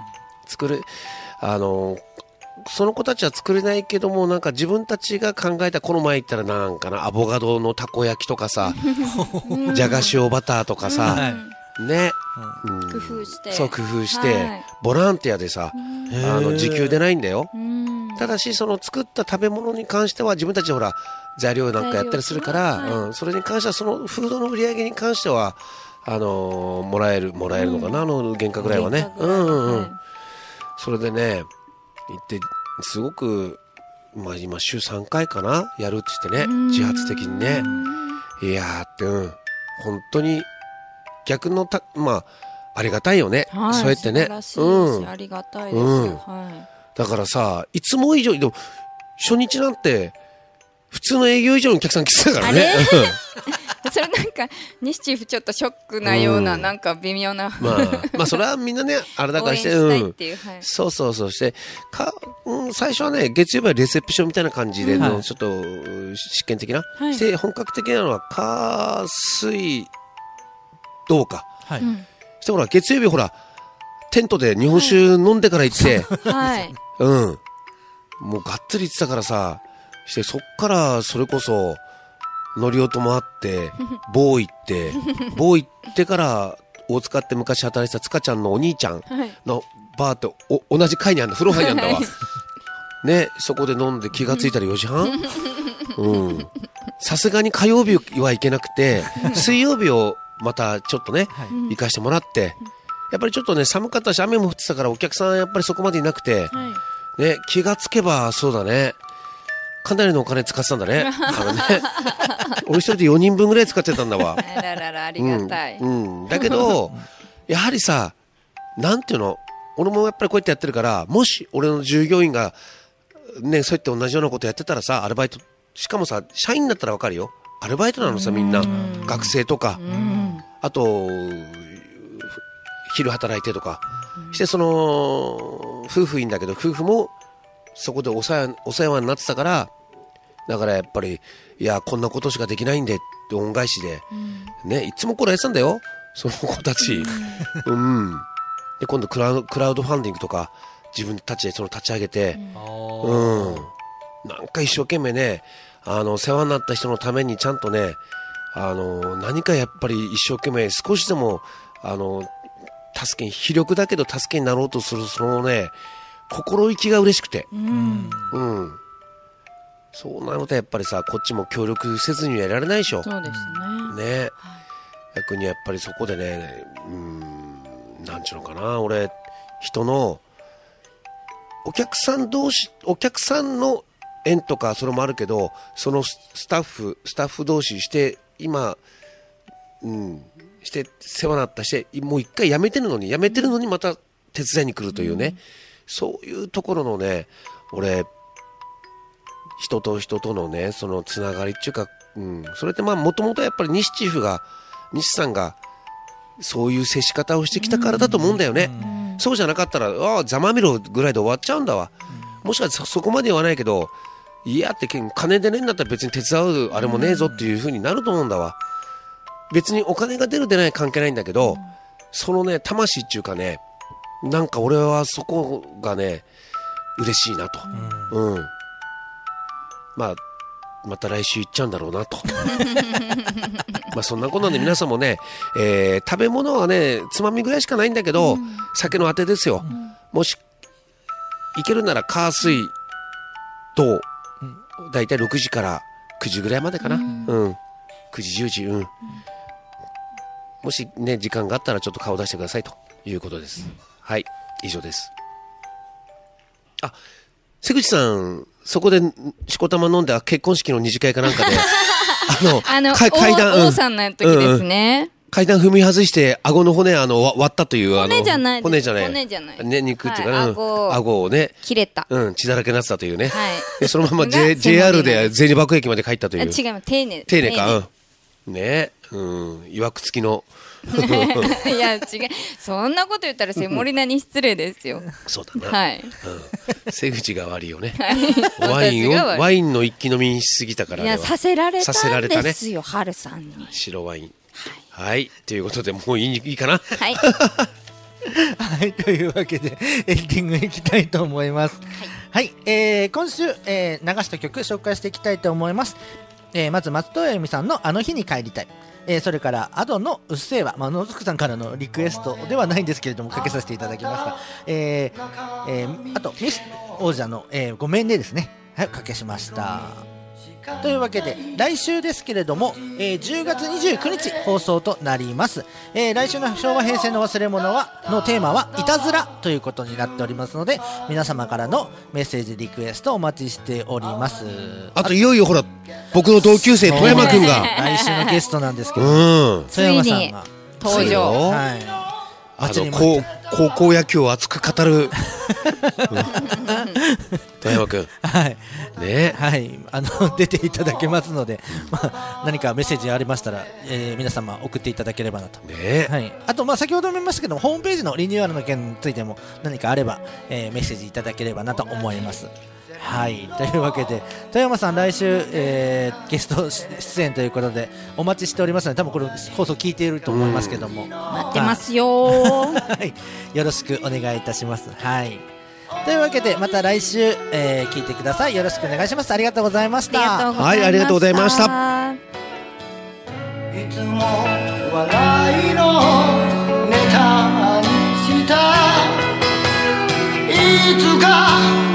その子たちは作れないけども、なんか自分たちが考えた、この前言ったらなんかな、アボカドのたこ焼きとかさじゃが塩バターとかさ、ね、 工夫してそう工夫して、ボランティアでさ時給でないんだよ。ただしその作った食べ物に関しては自分たちほら材料なんかやったりするから、それに関してはそのフードの売り上げに関してはもらえるのかな、原価ぐらいはね。それでね行ってすごく、今週3回かなやるって言ってね、自発的にね、いやーって本当に逆のありがたいよね、そうやってね。 ありがたいです。 だからさ、いつも以上に、でも初日なんて普通の営業以上にお客さん来てたからね。 それなんか西チーフちょっとショックなような、なんか微妙な、 まあそれはみんなねあれだからして、そうして最初はね月曜日はレセプションみたいな感じでの、ちょっと試験的な、して本格的なのは火水どうか、してほら月曜日ほらテントで日本酒飲んでから行って、もうがっつり行ってたからさ、してそっからそれこそ乗り音もあって某行ってから大塚って昔働いてた塚ちゃんのお兄ちゃんのバーって同じ階にあるんだ、風呂入りなんだわね、そこで飲んで気がついたら4時半さすがに火曜日は行けなくて、水曜日をまたちょっとね、行かしてもらって、やっぱりちょっとね、寒かったし、雨も降ってたからお客さんやっぱりそこまでいなくて、ね、気がつけばそうだね、かなりのお金使ってたんだね。俺一人で4人分ぐらい使ってたんだわ。 あららら、ありがたい。 だけど、やはりさ、なんていうの、俺もやっぱりこうやってやってるから、もし俺の従業員が、ね、そうやって同じようなことやってたらさ、アルバイト、しかもさ、社員だったらわかるよ。アルバイトなのさ、みんな。学生とか、あと、昼働いてとか。して、その、夫婦いいんだけど、夫婦も、そこでお世話になってたから、だからやっぱり、いや、こんなことしかできないんでって恩返しで、ね、いつもこれやってたんだよ、その子たち。で、今度クラウドファンディングとか、自分たちでその立ち上げて、なんか一生懸命ね、世話になった人のためにちゃんとね、何かやっぱり一生懸命少しでも、非力だけど助けになろうとする、そのね、心意気が嬉しくて。そうなのでやっぱりさ、こっちも協力せずにはいられないでしょ。 そうですね。 ね。逆にやっぱりそこでね、なんちゅうのかな、俺、人の、お客さんの縁とかそれもあるけど、そのスタッフ同士して今、して世話になったしてもう一回辞めてるのにまた手伝いに来るというね、そういうところのね、俺人と人とのね、そのつながりっていうか、それってまあもともとやっぱり西さんがそういう接し方をしてきたからだと思うんだよね。そうじゃなかったらざまみろぐらいで終わっちゃうんだわ。もしかしたらそこまで言わないけど、いやって金でねえんだったら別に手伝うあれもねえぞっていう風になると思うんだわ。別にお金が出る出ない関係ないんだけど、そのね、魂っていうかね、なんか俺はそこがね、嬉しいなと。また来週行っちゃうんだろうなと。そんなことなんで皆さんもね、食べ物はね、つまみぐらいしかないんだけど、酒のあてですよ。もし行けるなら火水と、だいたい6時から9時ぐらいまでかな。9時10時。もしね、時間があったらちょっと顔出してくださいということです。はい、以上です。あ、瀬口さん、そこでしこたま飲んだ結婚式の二次会かなんかで、階段、 王さんの時ですね。 階段踏み外して顎の骨割ったという、 骨じゃない。 ね、肉っていうかな、顎をね、 切れた。 血だらけになってたというね。で、そのまま JR で銭爆駅まで帰ったという。 違います。丁寧か。ね、いわくつきの。 いや、違う。そんなこと言ったらセモリナに失礼ですよ。 そうだな。 はい。 瀬口が悪いよね。ワインの一気飲みしすぎたから。 いや、させられたんですよ、春さんに。 白ワイン。はい。ということで、もういいかな。 はい。 はい。というわけで、エンディングいきたいと思います。はい。今週、流した曲紹介していきたいと思います。まず、松任谷由実さんのあの日に帰りたい。それからAdoのうっせぇわ、野津さんからのリクエストではないんですけれどもかけさせていただきました。あとミス王者の、ごめんねですね、はい、かけしました。というわけで来週ですけれども、10月29日放送となります。来週の昭和平成の忘れ物のテーマはいたずらということになっておりますので、皆様からのメッセージリクエストお待ちしております。 あといよいよほら、僕の同級生富山くんが来週のゲストなんですけど、 富山さんが登場。 高校野球を熱く語る富山くん、 はいね、 はい、出ていただけますので、何かメッセージありましたら、皆様送っていただければなと、 ね、 はい、あと先ほども言いましたけどホームページのリニューアルの件についても何かあれば、メッセージいただければなと思います。はい、というわけで富山さん来週、ゲスト出演ということでお待ちしておりますので、多分これ放送聞いていると思いますけども、 待ってますよはい、よろしくお願いいたします。はい、というわけでまた来週、聞いてください。よろしくお願いします。ありがとうございました。 はい、ありがとうございました。 いつも笑いのネタにしたいつか